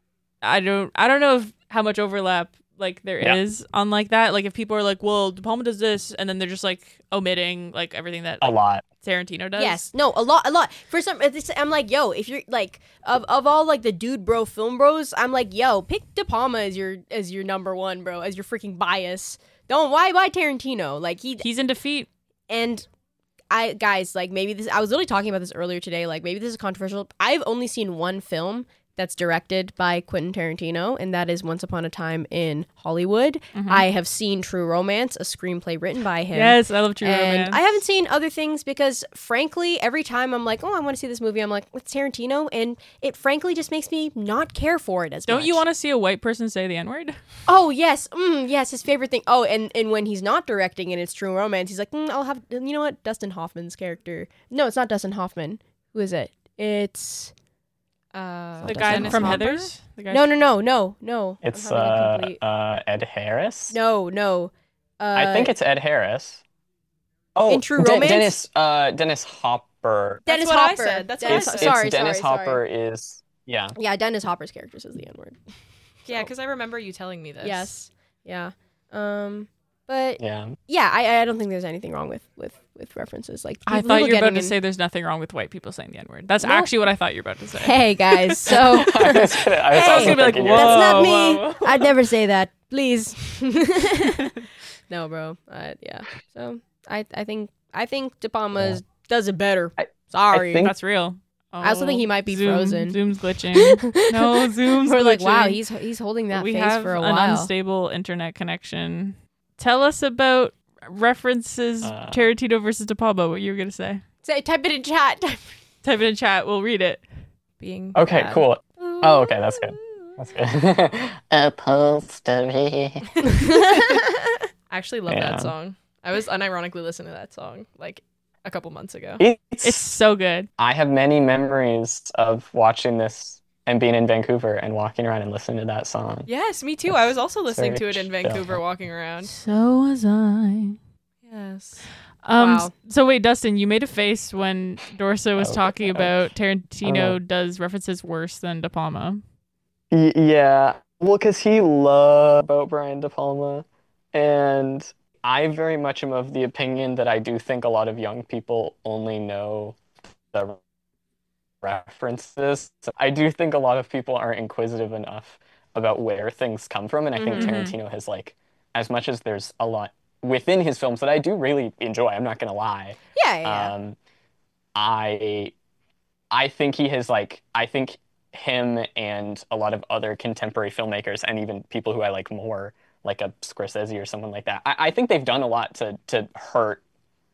I don't I don't know if, how much overlap like there is Yeah. on like that. Like if people are like, well, De Palma does this, and then they're just like omitting like everything that A like, lot. Tarantino does. Yes, no, a lot, a lot. For some, it's- I'm like, yo, if you're like of, of all like the dude bro film bros, I'm like, yo, pick De Palma as your as your number one, bro, as your freaking bias. Don't why why Tarantino? Like he He's in defeat. and I guys like maybe this. I was literally talking about this earlier today. Like maybe this is controversial. I've only seen one film that's directed by Quentin Tarantino, and that is Once Upon a Time in Hollywood. I have seen True Romance, a screenplay written by him. Yes, I love True And Romance. I haven't seen other things because, frankly, every time I'm like, oh, I want to see this movie, I'm like, it's Tarantino, and it frankly just makes me not care for it as Don't much. you want to see a white person say the N word? Oh yes, mm, yes, his favorite thing. Oh, and and when he's not directing and it's True Romance, he's like, mm, I'll have, you know what, Dustin Hoffman's character. No, it's not Dustin Hoffman. Who is it? It's Uh, The Dustin guy Dennis from Hopper? Heathers? The guy no, no, no, no, no. I'm It's having a uh, complete- uh Ed Harris. no, no. Uh, I think it's Ed Harris. Oh, in True De- Romance? Dennis uh Dennis Hopper. Dennis That's what I Hopper. said. That's what Dennis, I It's, said. sorry, it's Dennis sorry, Hopper sorry. is yeah. Yeah, Dennis Hopper's character says the N word. Yeah, because I remember you telling me this. Yes. Yeah. Um. But Yeah. yeah, I I don't think there's anything wrong with with with references. Like I people thought you were about getting to in- say there's nothing wrong with white people saying the N word. That's No. actually what I thought you were about to say. Hey guys, so I was gonna, I was Hey. also Gonna be like, thinking whoa. you're- that's not me. whoa, whoa. I'd never say that. Please. No, bro. Uh, yeah. So I I think I think De Palma Yeah. does it better. I- Sorry. I think- That's real. I also think he might be Zoom, frozen. Zoom's glitching. No, Zoom's We're like, glitching. wow, he's he's holding that we face have for a an while. unstable internet connection. Tell us about references Uh. Tarantino versus De Palma. What you were gonna say? Say, type it in chat. Type it in chat. We'll read it. Being Okay, bad. cool. Oh, okay, that's good. That's good. Upholstery. I actually love Yeah. that song. I was unironically listening to that song like a couple months ago. It's, It's so good. I have many memories of watching this and being in Vancouver and walking around and listening to that song. Yes, me too. I was also listening to very it in chill. Vancouver walking around. So was I. Yes. Um. Wow. So wait, Dustin, you made a face when Dorsa was Oh, talking oh. about I don't Tarantino know. does references worse than De Palma. Y- yeah, well, because he loved about Brian De Palma, and I very much am of the opinion that I do think a lot of young people only know the references. So I do think a lot of people aren't inquisitive enough about where things come from, and I think Mhm. Tarantino has like, as much as there's a lot within his films that I do really enjoy, I'm not gonna lie. Yeah, yeah. yeah. Um, I I think he has like I think him and a lot of other contemporary filmmakers and even people who I like more, like a Scorsese or someone like that. I, I think they've done a lot to to hurt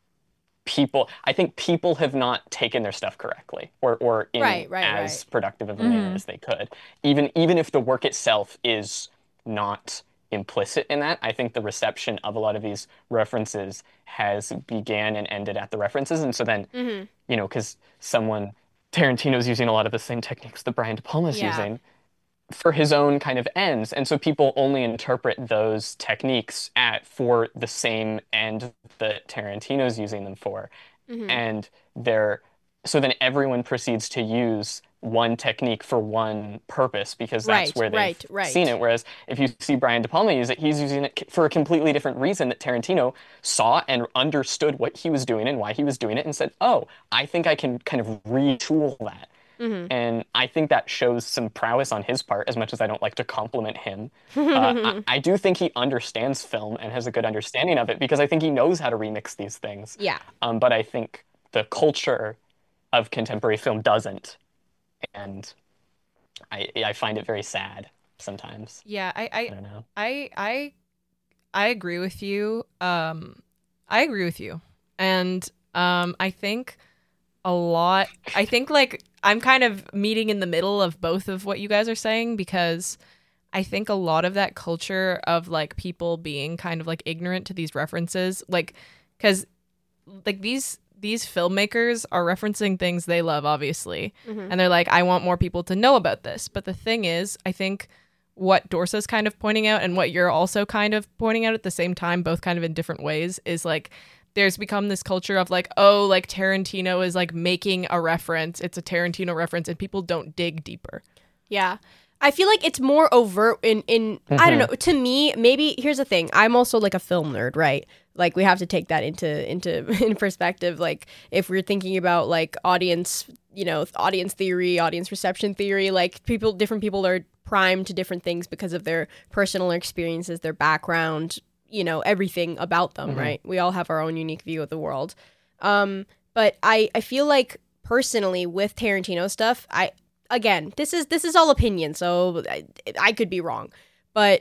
people. I think people have not taken their stuff correctly or or in Right, right, as right. productive of a manner Mhm. as they could. Even even if the work itself is not implicit in that, I think the reception of a lot of these references has began and ended at the references, and so then Mm-hmm. you know, because someone Tarantino's using a lot of the same techniques that Brian De Palma's Yeah. using for his own kind of ends, and so people only interpret those techniques at for the same end that Tarantino's using them for, Mm-hmm. and they're so then everyone proceeds to use one technique for one purpose because that's Right, where they've right, right. seen it. Whereas if you see Brian De Palma use it, he's using it for a completely different reason that Tarantino saw and understood what he was doing and why he was doing it and said, oh, I think I can kind of retool that. Mm-hmm. And I think that shows some prowess on his part, as much as I don't like to compliment him. Uh, I, I do think he understands film and has a good understanding of it because I think he knows how to remix these things. Yeah. Um, but I think the culture of contemporary film doesn't. And I, I find it very sad sometimes. Yeah, I I I don't know. I I, I agree with you. Um I agree with you. And um I think a lot I think like I'm kind of meeting in the middle of both of what you guys are saying because I think a lot of that culture of like people being kind of like ignorant to these references, like cuz like these these filmmakers are referencing things they love, obviously. Mhm. And they're like, I want more people to know about this. But the thing is, I think what Dorsa's kind of pointing out and what you're also kind of pointing out at the same time, both kind of in different ways, is like there's become this culture of like, oh, like Tarantino is like making a reference. It's a Tarantino reference and people don't dig deeper. Yeah. I feel like it's more overt in, in I don't know, to me, maybe here's the thing. I'm also like a film nerd, right? Like we have to take that into into in perspective. Like if we're thinking about like audience, you know, audience theory, audience reception theory, like people different people are primed to different things because of their personal experiences, their background, you know, everything about them, Mhm. right? We all have our own unique view of the world. Um, but I, I feel like personally with Tarantino stuff, I again, this is this is all opinion, so I, I could be wrong, but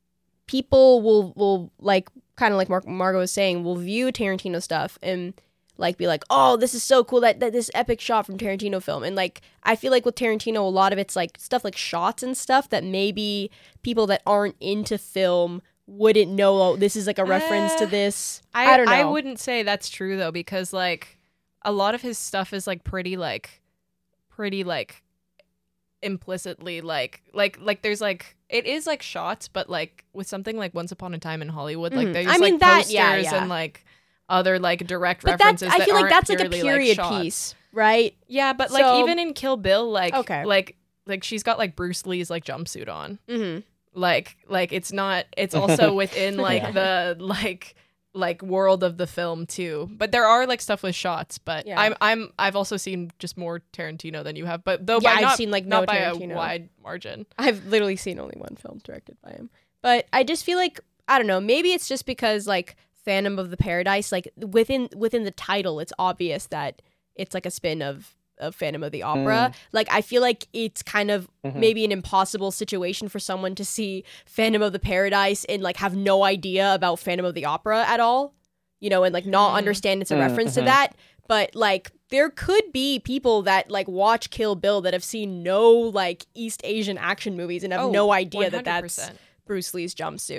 people will will like kind of like Mar- Margot was saying, will view Tarantino stuff and like be like, oh, this is so cool that, that this epic shot from Tarantino film, and like I feel like with Tarantino, a lot of it's like stuff like shots and stuff that maybe people that aren't into film wouldn't know. Oh, this is like a reference to Uh, this. I, I don't know. I wouldn't say that's true though, because like a lot of his stuff is like pretty like pretty like implicitly like like like there's like it is like shots, but like with something like Once Upon a Time in Hollywood, like Mhm. there's I mean, like that- posters yeah, yeah. and like other like direct But that's references. I that feel like aren't that's like a purely, period shots. piece, right? Yeah, but like So- even in Kill Bill, like Okay. like like she's got like Bruce Lee's like jumpsuit on. Mm-hmm. Like like it's not it's also within like Yeah. the like like world of the film too. But there are like stuff with shots, but Yeah. I'm I'm I've also seen just more Tarantino than you have, but though Yeah, by I've not, seen, like, not no by Tarantino. a wide margin. I've literally seen only one film directed by him. But I just feel like I don't know, maybe it's just because like Phantom of the Paradise, like within within the title, it's obvious that it's like a spin of, of Phantom of the Opera. Like I feel like it's kind of Mhm. maybe an impossible situation for someone to see Phantom of the Paradise and like have no idea about Phantom of the Opera at all. You know, and like not Mm. understand it's a Mm, reference to mhm. that. But like there could be people that like watch Kill Bill that have seen no like East Asian action movies and have Oh, no idea that one hundred that's percent. Bruce Lee's jumpsuit.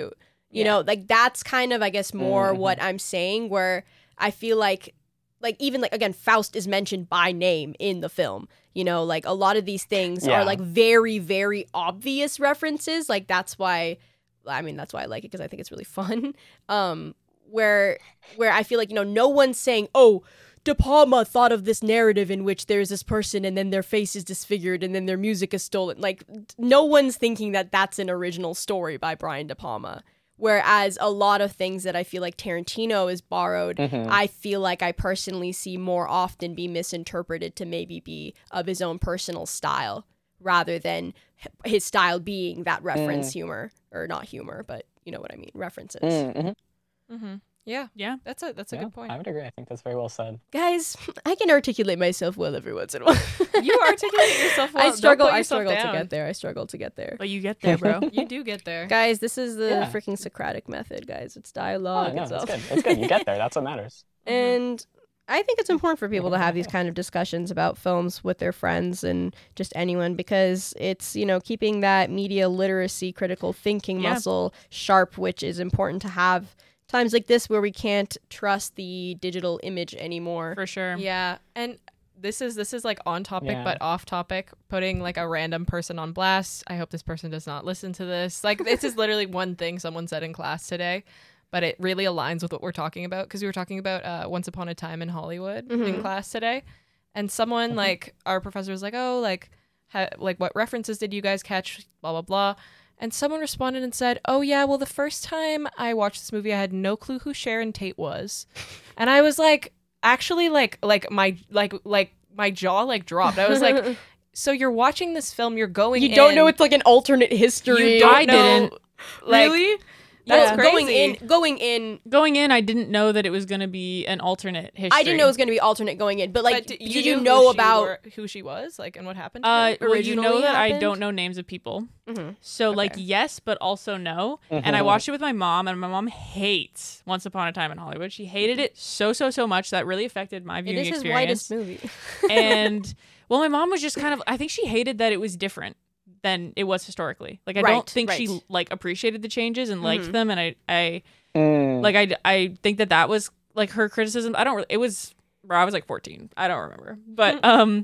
You Yeah. know, like that's kind of, I guess, more Mhm. what I'm saying, where I feel like, like even like again, Faust is mentioned by name in the film. You know, like a lot of these things Yeah. are like very, very obvious references. Like that's why, I mean, that's why I like it because I think it's really fun. Um, where where I feel like, you know, no one's saying, oh, De Palma thought of this narrative in which there's this person and then their face is disfigured and then their music is stolen. Like, no one's thinking that that's an original story by Brian De Palma. Whereas a lot of things that I feel like Tarantino is borrowed, Mhm. I feel like I personally see more often be misinterpreted to maybe be of his own personal style rather than h- his style being that reference humor. Or not humor, but you know what I mean, references. Mm, mhm. Mm-hmm. Yeah, Yeah. that's a that's a Yeah, good point. I would agree. I think that's very well said. Guys, I can articulate myself well every once in a while. You articulate yourself well. I Don't struggle. put I yourself struggle to down. get there. I struggle to get there. But you get there, bro. You do get there. Guys, this is the Yeah. freaking Socratic method, guys. It's Oh, dialogue. no, it's that's all. good. It's good. You get there. That's what matters. And I think it's important for people to have these kind of discussions about films with their friends and just anyone because it's, you know, keeping that media literacy, critical thinking Yeah. muscle sharp, which is important to have times like this where we can't trust the digital image anymore. For sure. Yeah, and this is this is like on topic Yeah. but off topic, putting like a random person on blast. I hope this person does not listen to this. Like this is literally one thing someone said in class today, but it really aligns with what we're talking about because we were talking about uh, Once Upon a Time in Hollywood in Mhm. class today, and someone like our professor was like, "Oh, like, ha- like what references did you guys catch?" Blah blah blah. And someone responded and said, "Oh yeah, well the first time I watched this movie, I had no clue who Sharon Tate was," and I was like, actually, like, like my like like my jaw like dropped. I was like, "So you're watching this film? You're going? you don't in, know it's like an alternate history. You don't I know, didn't. like, Really? That's Yeah. crazy. Going in, going in. Going in, I didn't know that it was going to be an alternate history. I didn't know it was going to be alternate going in, but like, But d- did knew you who know she about? were- who she was, like, and what happened? To Uh, her? well, you know originally that I happened? don't know names of people. Mhm. So, like, Okay. yes, but also no. And I Mhm. watched it with my mom, and my mom hates Once Upon a Time in Hollywood. She hated it so, so, so much that really affected my It viewing is his experience. whitest movie. And, well, my mom was just kind of, I think she hated that it was different than it was historically. Like, I don't Right, think she, right. like, appreciated the changes and liked Mhm. them. And I, I, Mm. like, I, I think that that was, like, her criticism. I don't really, it was, bro, I was like fourteen. I don't remember. But, um,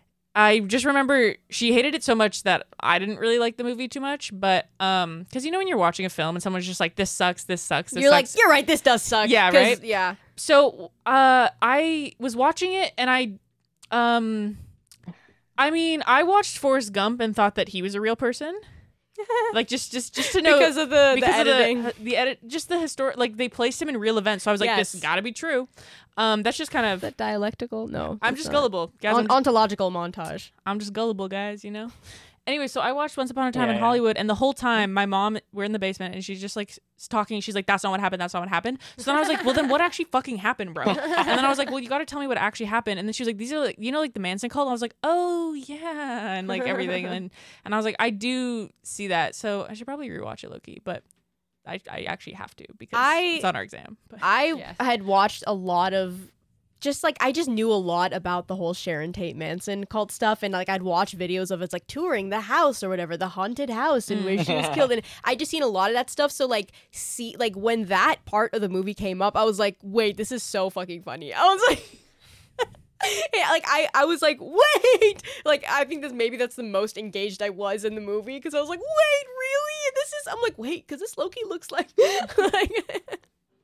I just remember she hated it so much that I didn't really like the movie too much. But um, because you know when you're watching a film and someone's just like, "This sucks, this sucks, this You're sucks." like, you're right. This does suck. Yeah, 'Cause- right? Yeah. So uh, I was watching it and I, um, I mean, I watched Forrest Gump and thought that he was a real person. Like just, just, just to know because of the, because the of editing. the, the edit, just the historic, like they placed him in real events. So I was like, Yes. this gotta be true. Um, that's just kind of. Is that dialectical? No. I'm it's just not. gullible, guys. On- I'm just- ontological montage. I'm just gullible, guys, you know? Anyway, so I watched Once Upon a Time Yeah, in yeah. Hollywood, and the whole time, my mom, we're in the basement, and she's just like s- talking. She's like, that's not what happened. That's not what happened. So then I was like, well, then what actually fucking happened, bro? And then I was like, well, you got to tell me what actually happened. And then she was like, these are like, you know, like the Manson cult? And I was like, oh, yeah. And like everything. And, and I was like, I do see that. So I should probably rewatch it, Loki, but I, I actually have to because I- it's on our exam. But I Yes. had watched a lot of just like I just knew a lot about the whole Sharon Tate Manson cult stuff, and like I'd watch videos of it's like touring the house or whatever, the haunted house in which she was killed, and I just seen a lot of that stuff. So like see like when that part of the movie came up, I was like, wait, this is so fucking funny. I was like yeah, like I, I was like, wait, like I think this maybe that's the most engaged I was in the movie because I was like, wait, really? This is I'm like, wait, because this Loki looks like, like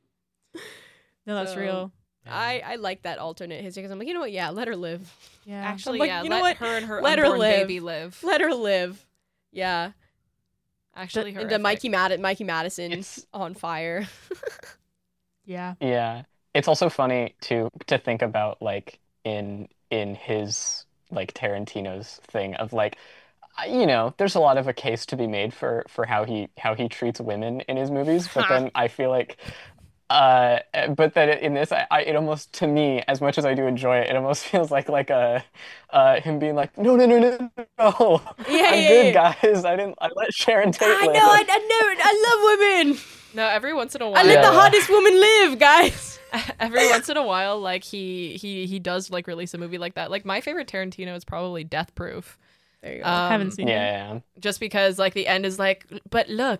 no, that's So- real. I, I like that alternate history because I'm like, you know what? Yeah, let her live. Yeah. Actually, like, yeah, you know let what? her and her Let her unborn live. baby live. Let her live. Yeah. Actually, And horrific. to Mikey Mad Mikey Madison It's- on fire. Yeah. Yeah. It's also funny to to think about like in in his like Tarantino's thing of like I- you know, there's a lot of a case to be made for for how he how he treats women in his movies, but then I feel like uh but that in this I, I it almost to me as much as I do enjoy it it almost feels like like a uh him being like no no no no no Yeah, I'm yeah, good yeah. guys I didn't I let Sharon Tate I live. know, I, I know, I love women. No, every once in a I while, let Yeah. the hottest woman live, guys. every once in a while, like he he he does like release a movie like that. Like my favorite Tarantino is probably Death Proof. There you go. Um, Haven't seen it. Yeah, yeah. Just because like the end is like, but look,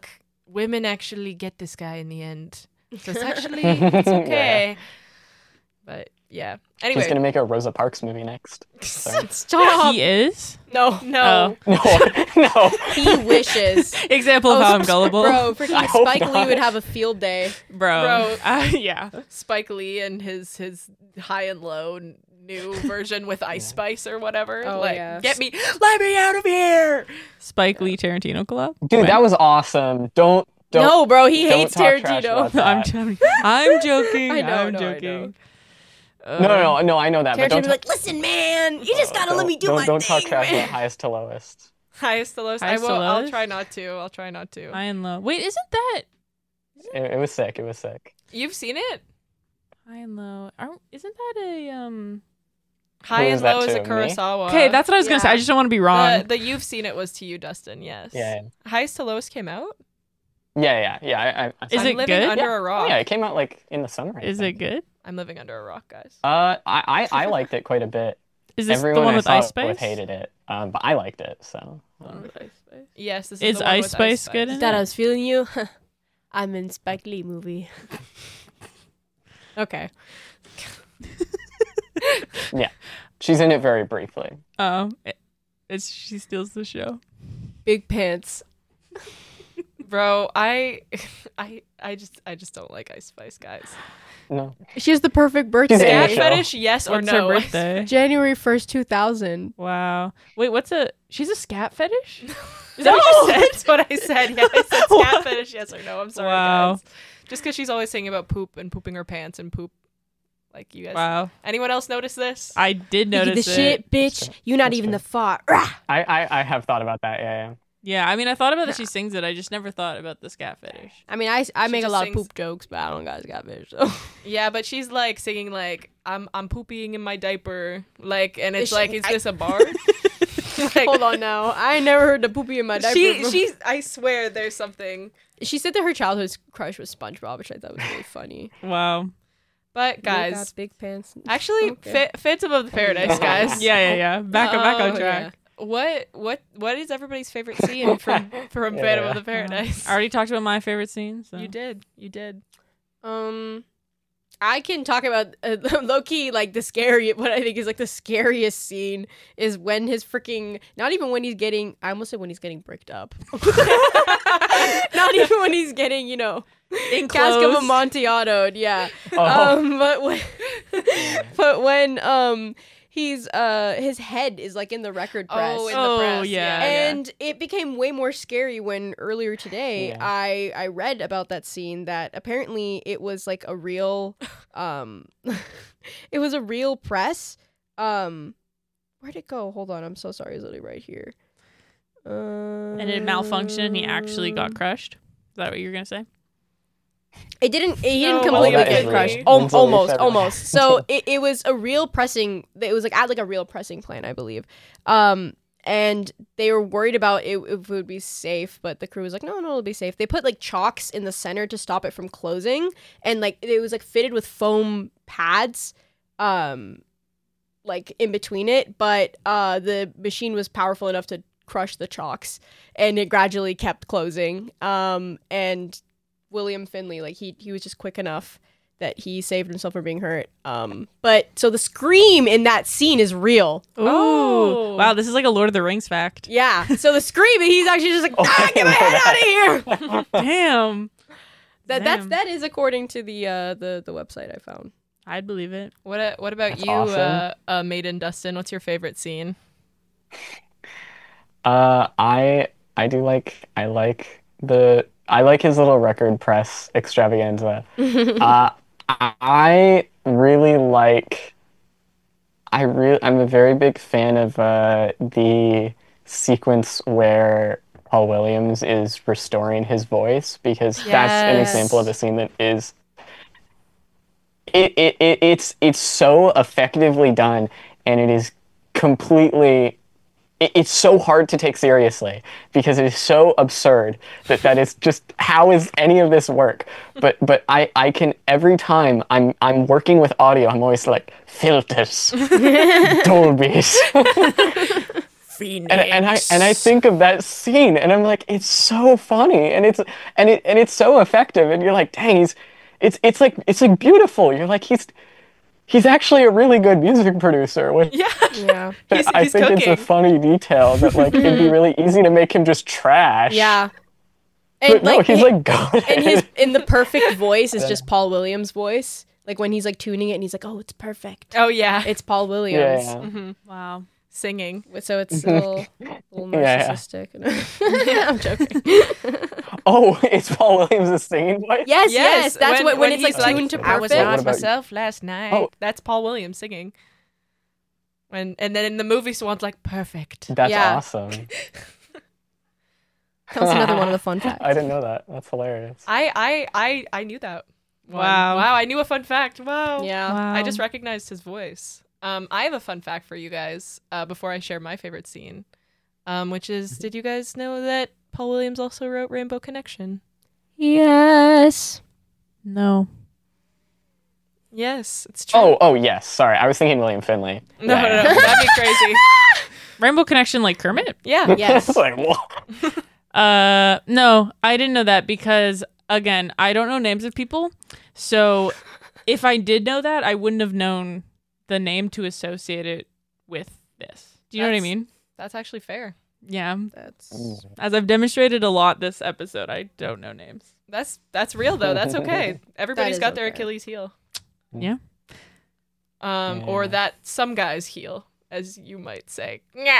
women actually get this guy in the end. So it's actually it's okay. But yeah. Anyway, He's gonna make a Rosa Parks movie next. So. Stop. He is? No. no. Oh. No, no. He wishes. Example of Oh, how I'm gullible. Bro, freaking I hope Spike Lee not. would have a field day. Bro. Bro. Uh, yeah. Spike Lee and his his high and low n- new version with Ice Spice or whatever. Oh, like, yeah. get me, let me out of here. Spike Lee Tarantino collab? Dude, that was awesome. Don't, don't. No, bro, he don't hates talk trash Tarantino. about that. I'm joking. I'm joking. I know, I'm no, I know. joking. No, no, no, no, I know that, but Tarantino don't, be like, listen, man, you just gotta don't, let me do don't, my don't thing, talk trash man. about highest to lowest. Highest to lowest. Highest I to will. I'll lowest? try not to. I'll try not to. High and low. Wait, isn't that It, it was sick. It was sick. You've seen it. high and low? Aren't, isn't that a um? High Who and was that low is a to? Me? Kurosawa. Okay, that's what I was gonna say. I just don't want to be wrong. the, the you've seen it was to you, Dustin. Yes. Yeah, Highest to lowest came out. yeah, yeah, yeah. I, I, I Is I'm it living good? under Yeah. a rock. Oh, yeah, it came out like in the summer. I Is it think. good? I'm living under a rock, guys. Uh, I, I, I liked it quite a bit. Is this Everyone the one I with saw Ice it Spice? with hated it, um, but I liked it. So One with Ice Spice. Yes. This is, Is the one Ice with Spice good in Thought it? I was feeling you. I'm in Spike Lee movie. Okay. yeah, she's in it very briefly. Um, it- it's she steals the show. Big pants. Bro, I, I, I just, I just don't like Ice Spice, guys. No, She has the perfect in birthday. the Scat show. fetish, yes or What's no? her birthday? January first, two thousand. Wow. Wait, what's a? She's a scat fetish? Is that what you said? That's what I said. Yeah, I said scat fetish, yes or no. I'm sorry, Wow. guys. Just because she's always singing about poop and pooping her pants and poop. Like, you guys. Wow. Anyone else notice this? I did You notice the it. shit, bitch. You not That's even fair. the fart. Rah! I, I, I have thought about that. Yeah, yeah. Yeah, I mean, I thought about that she sings it. I just never thought about the scat fetish. I mean, I, I She make a just lot sings- of poop jokes, but I don't got got bitch. So. Yeah, but she's like singing like I'm I'm pooping in my diaper, like, and it's Is she- like, is I- this a bar? Like, Hold on now. I ain't never heard the poopy in my diaper. She bro. she's I swear there's something. she said that her childhood crush was SpongeBob, which I thought was really funny. Wow. But They guys, got big pants. actually, Okay. Fa- Phantom of the Paradise, guys. Yeah, yeah, yeah. Back, back on Oh, track. What what what is everybody's favorite scene from from Yeah. Phantom of the Paradise? I already talked about my favorite scene. So. You did, you did. Um, I can talk about uh, low key like the scary. What I think is like the scariest scene is when his freaking not even when he's getting. I almost said when he's getting bricked up. Not even when he's getting you know cask of Enclosed. Amontillado. Yeah. Oh. Um, but when but when um he's uh his head is like in the record press. Oh, in Oh, the press. yeah. And it became way more scary when earlier today Yeah. I I read about that scene that apparently it was like a real um it was a real press. Um where'd it go? Hold on, I'm so sorry, it's literally right here. Uh, And it malfunctioned and he actually got crushed. Is that what you were going to say? It didn't. He didn't Oh, completely that is get real. crushed. Lindsay Al- Leaf almost, said- almost. So it, it was a real pressing. It was like at like a real pressing plant, I believe. Um, and they were worried about it, if it would be safe, but the crew was like, no, no, it'll be safe. They put like chalks in the center to stop it from closing, and like it was like fitted with foam pads, um, like in between it. But uh, the machine was powerful enough to crush the chalks, and it gradually kept closing. Um, and William Finley, like he he was just quick enough that he saved himself from being hurt. Um, but so the scream in that scene is real. Ooh. Oh. Wow, this is like a Lord of the Rings fact. Yeah. So the scream, he's actually just like, ah, get my head out of here. Damn. That that's Damn. that is according to the uh the the website I found. I'd believe it. What uh, what about That's you, awesome. uh, uh, Maiden Dustin? What's your favorite scene? Uh, I I do like I like the I like his little record press extravaganza. uh, I really like. I really I'm a very big fan of uh, the sequence where Paul Williams is restoring his voice, because that's an Yes. example of a scene that is. It, it, it it's it's so effectively done, and it is completely. it- It's so hard to take seriously because it is so absurd that that is just how is any of this work? But but I, I can every time I'm I'm working with audio, I'm always like filters, Dolby's, Phoenix. And, and I and I think of that scene, and I'm like, it's so funny, and it's and it and it's so effective, and you're like, dang, he's, it's it's like it's like beautiful. You're like, he's he's actually a really good music producer. Which Yeah. Yeah. He's- I he's think it's cooking. a funny detail that like it'd be really easy to make him just trash. Yeah. And But no, he's he- like good. and his in the perfect voice is just Paul Williams' voice. Like when he's like tuning it and he's like, "Oh, it's perfect." Oh yeah. It's Paul Williams. yeah. hmm Wow. Singing. So it's a little, little Yeah, yeah. narcissistic. I'm joking. Oh, it's Paul Williams' singing voice. Yes, yes, that's when, what when, it's he's like tuned to I was perfect. What not about- myself last night. Oh. That's Paul Williams singing. When and then in the movie, Swan's like perfect. That's Yeah. awesome. That's another one of the fun facts. I didn't know that. That's hilarious. I I I I knew that. one. Wow. Wow! I knew a fun fact. Wow. Yeah. Wow. I just recognized his voice. Um, I have a fun fact for you guys uh, before I share my favorite scene, um, which is, did you guys know that Paul Williams also wrote Rainbow Connection? Yes. No. Yes, it's true. Oh, oh yes. Sorry, I was thinking William Finley. no, Yeah, no, yeah. no, that'd be crazy. Rainbow Connection, like Kermit? Yeah. Yes. It's like, whoa. Uh, no, I didn't know that because again, I don't know names of people. So if I did know that, I wouldn't have known the name to associate it with this. Do you know what I That's- mean? That's actually fair. Yeah. That's As I've demonstrated a lot this episode, I don't know names. That's that's real though. That's okay. Everybody's is got their okay. Achilles heel. Yeah. Um, or Yeah. that some guys heel, as you might say. Yeah.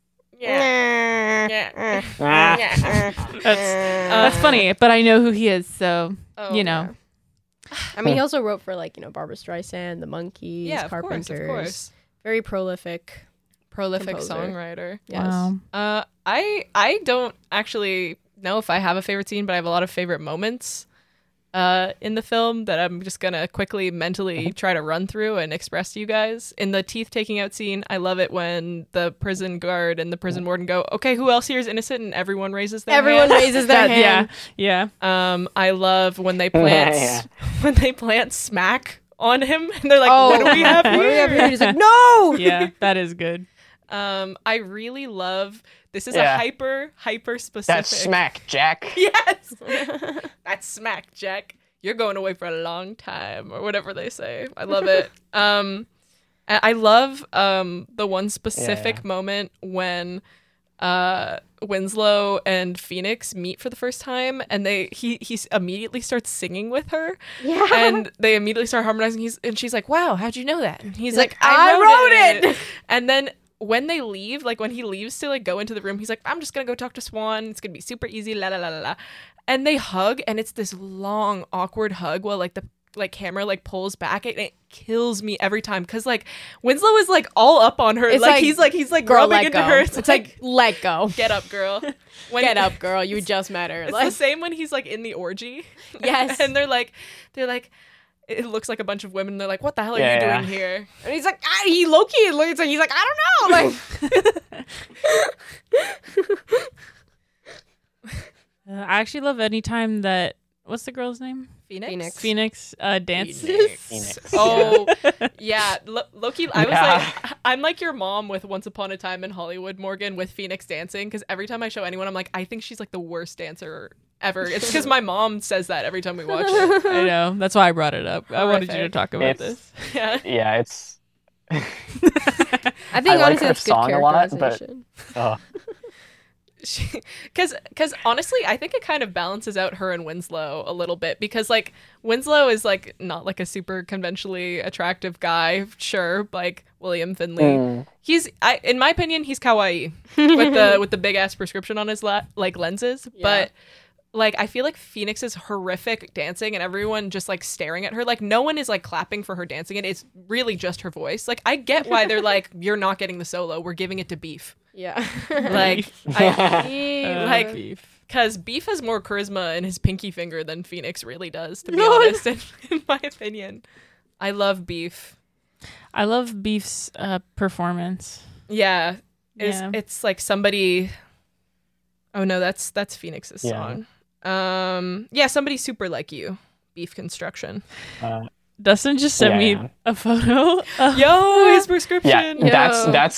Yeah. Yeah. Ah. That's that's funny, but I know who he is, so Oh, you know. I mean, he also wrote for like, you know, Barbra Streisand, The Monkees, Yeah, of course, Carpenters. of course. Very prolific. Prolific Composer. songwriter. Yes. Wow. Uh, I I don't actually know if I have a favorite scene, but I have a lot of favorite moments uh, in the film that I'm just gonna quickly mentally try to run through and express to you guys. In the teeth taking out scene, I love it when the prison guard and the prison warden go, "Okay, who else here is innocent?" and everyone raises their Everyone hand. raises their That- hand. yeah. Yeah. Um, I love when they plant Yeah. when they plant smack on him, and they're like, Oh, "What do we have what here?" do we have here? He's like, no. Yeah, that is good. Um, I really love this. Is Yeah. a hyper hyper specific. That's smack, Jack. Yes, that's smack, Jack. You're going away for a long time, or whatever they say. I love it. um, I I love um the one specific Yeah. moment when uh Winslow and Phoenix meet for the first time, and they he he immediately starts singing with her, Yeah. and they immediately start harmonizing. He's and she's like, "Wow, how'd you know that?" And he's, He's like, like, "I, "I wrote, wrote it." And then when they leave, like when he leaves to like go into the room, he's like, "I'm just gonna go talk to Swan. It's gonna be super easy." La la la la la. And they hug, and it's this long, awkward hug while like the like camera like pulls back, and it kills me every time because like Winslow is like all up on her, It's like, like, he's like he's like Girl, rubbing let into go. her. It's, like, let go. get up, girl. When Get up, girl. You just met her. It's Like, the same when he's like in the orgy. Yes. and they're like, they're like, it looks like a bunch of women. And they're like, "What the hell are Yeah, you yeah. doing here?" and he's like, ah, he low key looks like he's like, I don't know. Like, Uh, I actually love any time that what's the girl's name? Phoenix. Phoenix. Phoenix uh, dances. Phoenix. Oh yeah, Lo- Loki. I was Yeah. like, I'm like your mom with Once Upon a Time in Hollywood, Morgan, with Phoenix dancing. Because every time I show anyone, I'm like, I think she's like the worst dancer ever. It's because my mom says that every time we watch it. I know. That's why I brought it up. I wanted you to Horrific. talk about It's- this. Yeah. Yeah, it's. I think I like honestly her that's good song a lot, but- characterization. Oh, Because because honestly, I think it kind of balances out her and Winslow a little bit because like Winslow is like not like a super conventionally attractive guy, sure, like William Finley. Mm. He's I in my opinion he's kawaii with the with the big ass prescription on his la- like lenses, Yeah. but like I feel like Phoenix is horrific dancing and everyone just like staring at her. Like no one is like clapping for her dancing and it's really just her voice. Like I get why they're like, you're not getting the solo, we're giving it to Beef. Yeah. Like I, Uh, like beef. because Beef has more charisma in his pinky finger than Phoenix really does, to be No. honest, in, in my opinion. I love Beef. I love Beef's uh, performance. Yeah. It's, Yeah. it's like somebody Oh no, that's that's Phoenix's Yeah. song. Um yeah, somebody super like you. Beef Construction. Uh, Dustin just sent Yeah, me yeah. a photo. of- Yo, his prescription. yeah, that's Yeah. that's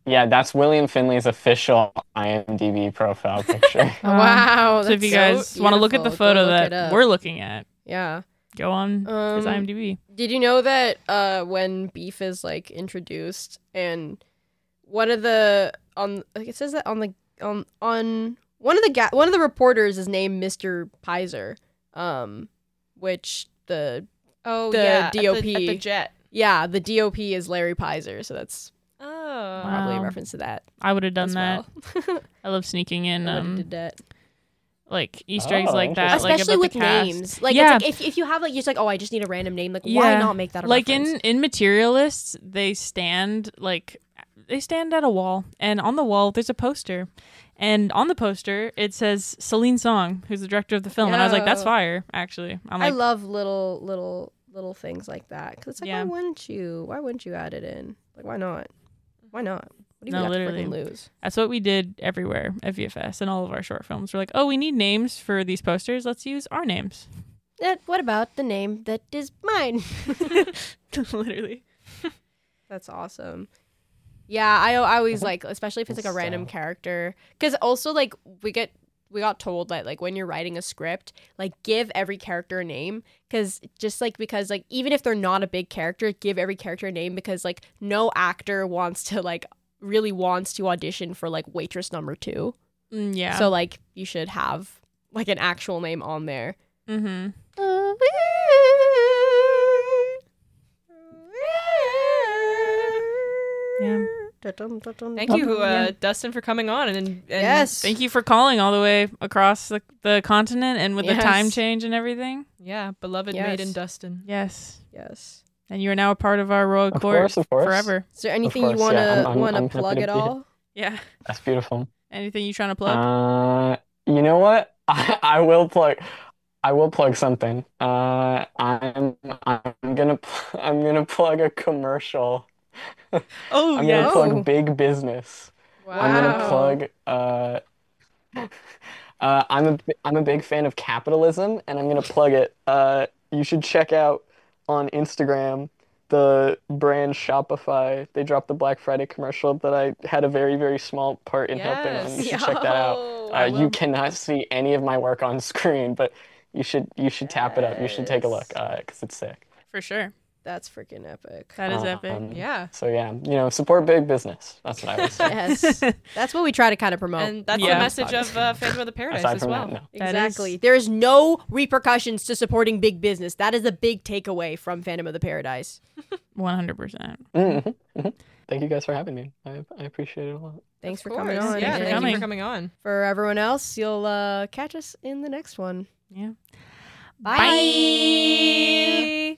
Yeah, that's William Finley's official IMDb profile picture. Um, Wow. so if you that's guys want to look at the beautiful. Go photo look it that up. we're looking at, Yeah. go on his Um, IMDb. Did you know that uh, when beef is like introduced and one of the on like it says that on the on on one of the ga- one of the reporters is named Mister Pizer, um, which the Oh The yeah, D O At the, P. at the jet. yeah the D O P is Larry Pizer, so that's Oh. probably a Wow. reference to that I would have done as that. well. I love sneaking in I would've um, did that. like Easter eggs Oh, like that, interesting. like Especially about with the cast. names. Like, Yeah. it's like if, if you have like, you're just like, oh, I just need a random name. Like, why Yeah. not make that a Like reference? in in Materialists, they stand like they stand at a wall, and on the wall there's a poster, and on the poster it says Celine Song, who's the director of the film, and I was like, that's Yeah. fire. Actually, I'm I like, love little little little things like that because it's like, Yeah. why wouldn't you? Why wouldn't you add it in? Like, why not? Why not? What do you No, got to literally. freaking lose? that's what we did everywhere at V F S and all of our short films. We're like, oh, we need names for these posters. Let's use our names. Eh, what about the name that is mine? Literally. That's awesome. Yeah, I I always like, especially if it's like a It's, random uh, character, because also like we get we got told that like when you're writing a script, like give every character a name, because just like because like even if they're not a big character, give every character a name because like no actor wants to like really wants to audition for like waitress number two. Mm, yeah. So like you should have like an actual name on there. mm-hmm. Yeah. Thank you, uh, Dustin, for coming on and, and Yes. Thank you for calling all the way across the, the continent and with the time Yes. change and everything. Yeah, beloved Yes. maiden Dustin. Yes. Yes. And you are now a part of our royal Of court course, of course. forever. Is there anything course, you wanna yeah, I'm- I'm- wanna I'm happy plug to at be here. all? Yeah. That's beautiful. Anything you trying to plug? Uh, you know what? I, I will plug. I will plug something. Uh, I'm I'm gonna pl- I'm gonna plug a commercial. oh, I'm yes. gonna plug Oh. big business. I'm Wow. gonna plug. Uh, uh, I'm a bi- I'm a big fan of capitalism, and I'm gonna plug it. Uh, you should check out on Instagram the brand Shopify. They dropped the Black Friday commercial that I had a very very small part in helping on. You should check that out. Yo, Uh, I you love- cannot see any of my work on screen, but you should you should tap it up. You should take a look Yes. because it's sick. For sure. That's freaking epic. That is Um, epic. Yeah. So yeah, you know, support big business. That's what I would say. Yes. That's what we try to kind of promote. And that's Yeah. the message of uh, Phantom of the Paradise Aside as from well. that, no. That Exactly. is- There is no repercussions to supporting big business. That is a big takeaway from Phantom of the Paradise. one hundred percent. Mhm, mhm. Thank you guys for having me. I I appreciate it a lot. Thanks Of for coming course. on. Yeah, Thanks for thank coming. you for coming on. For everyone else, you'll uh, catch us in the next one. Yeah. Bye.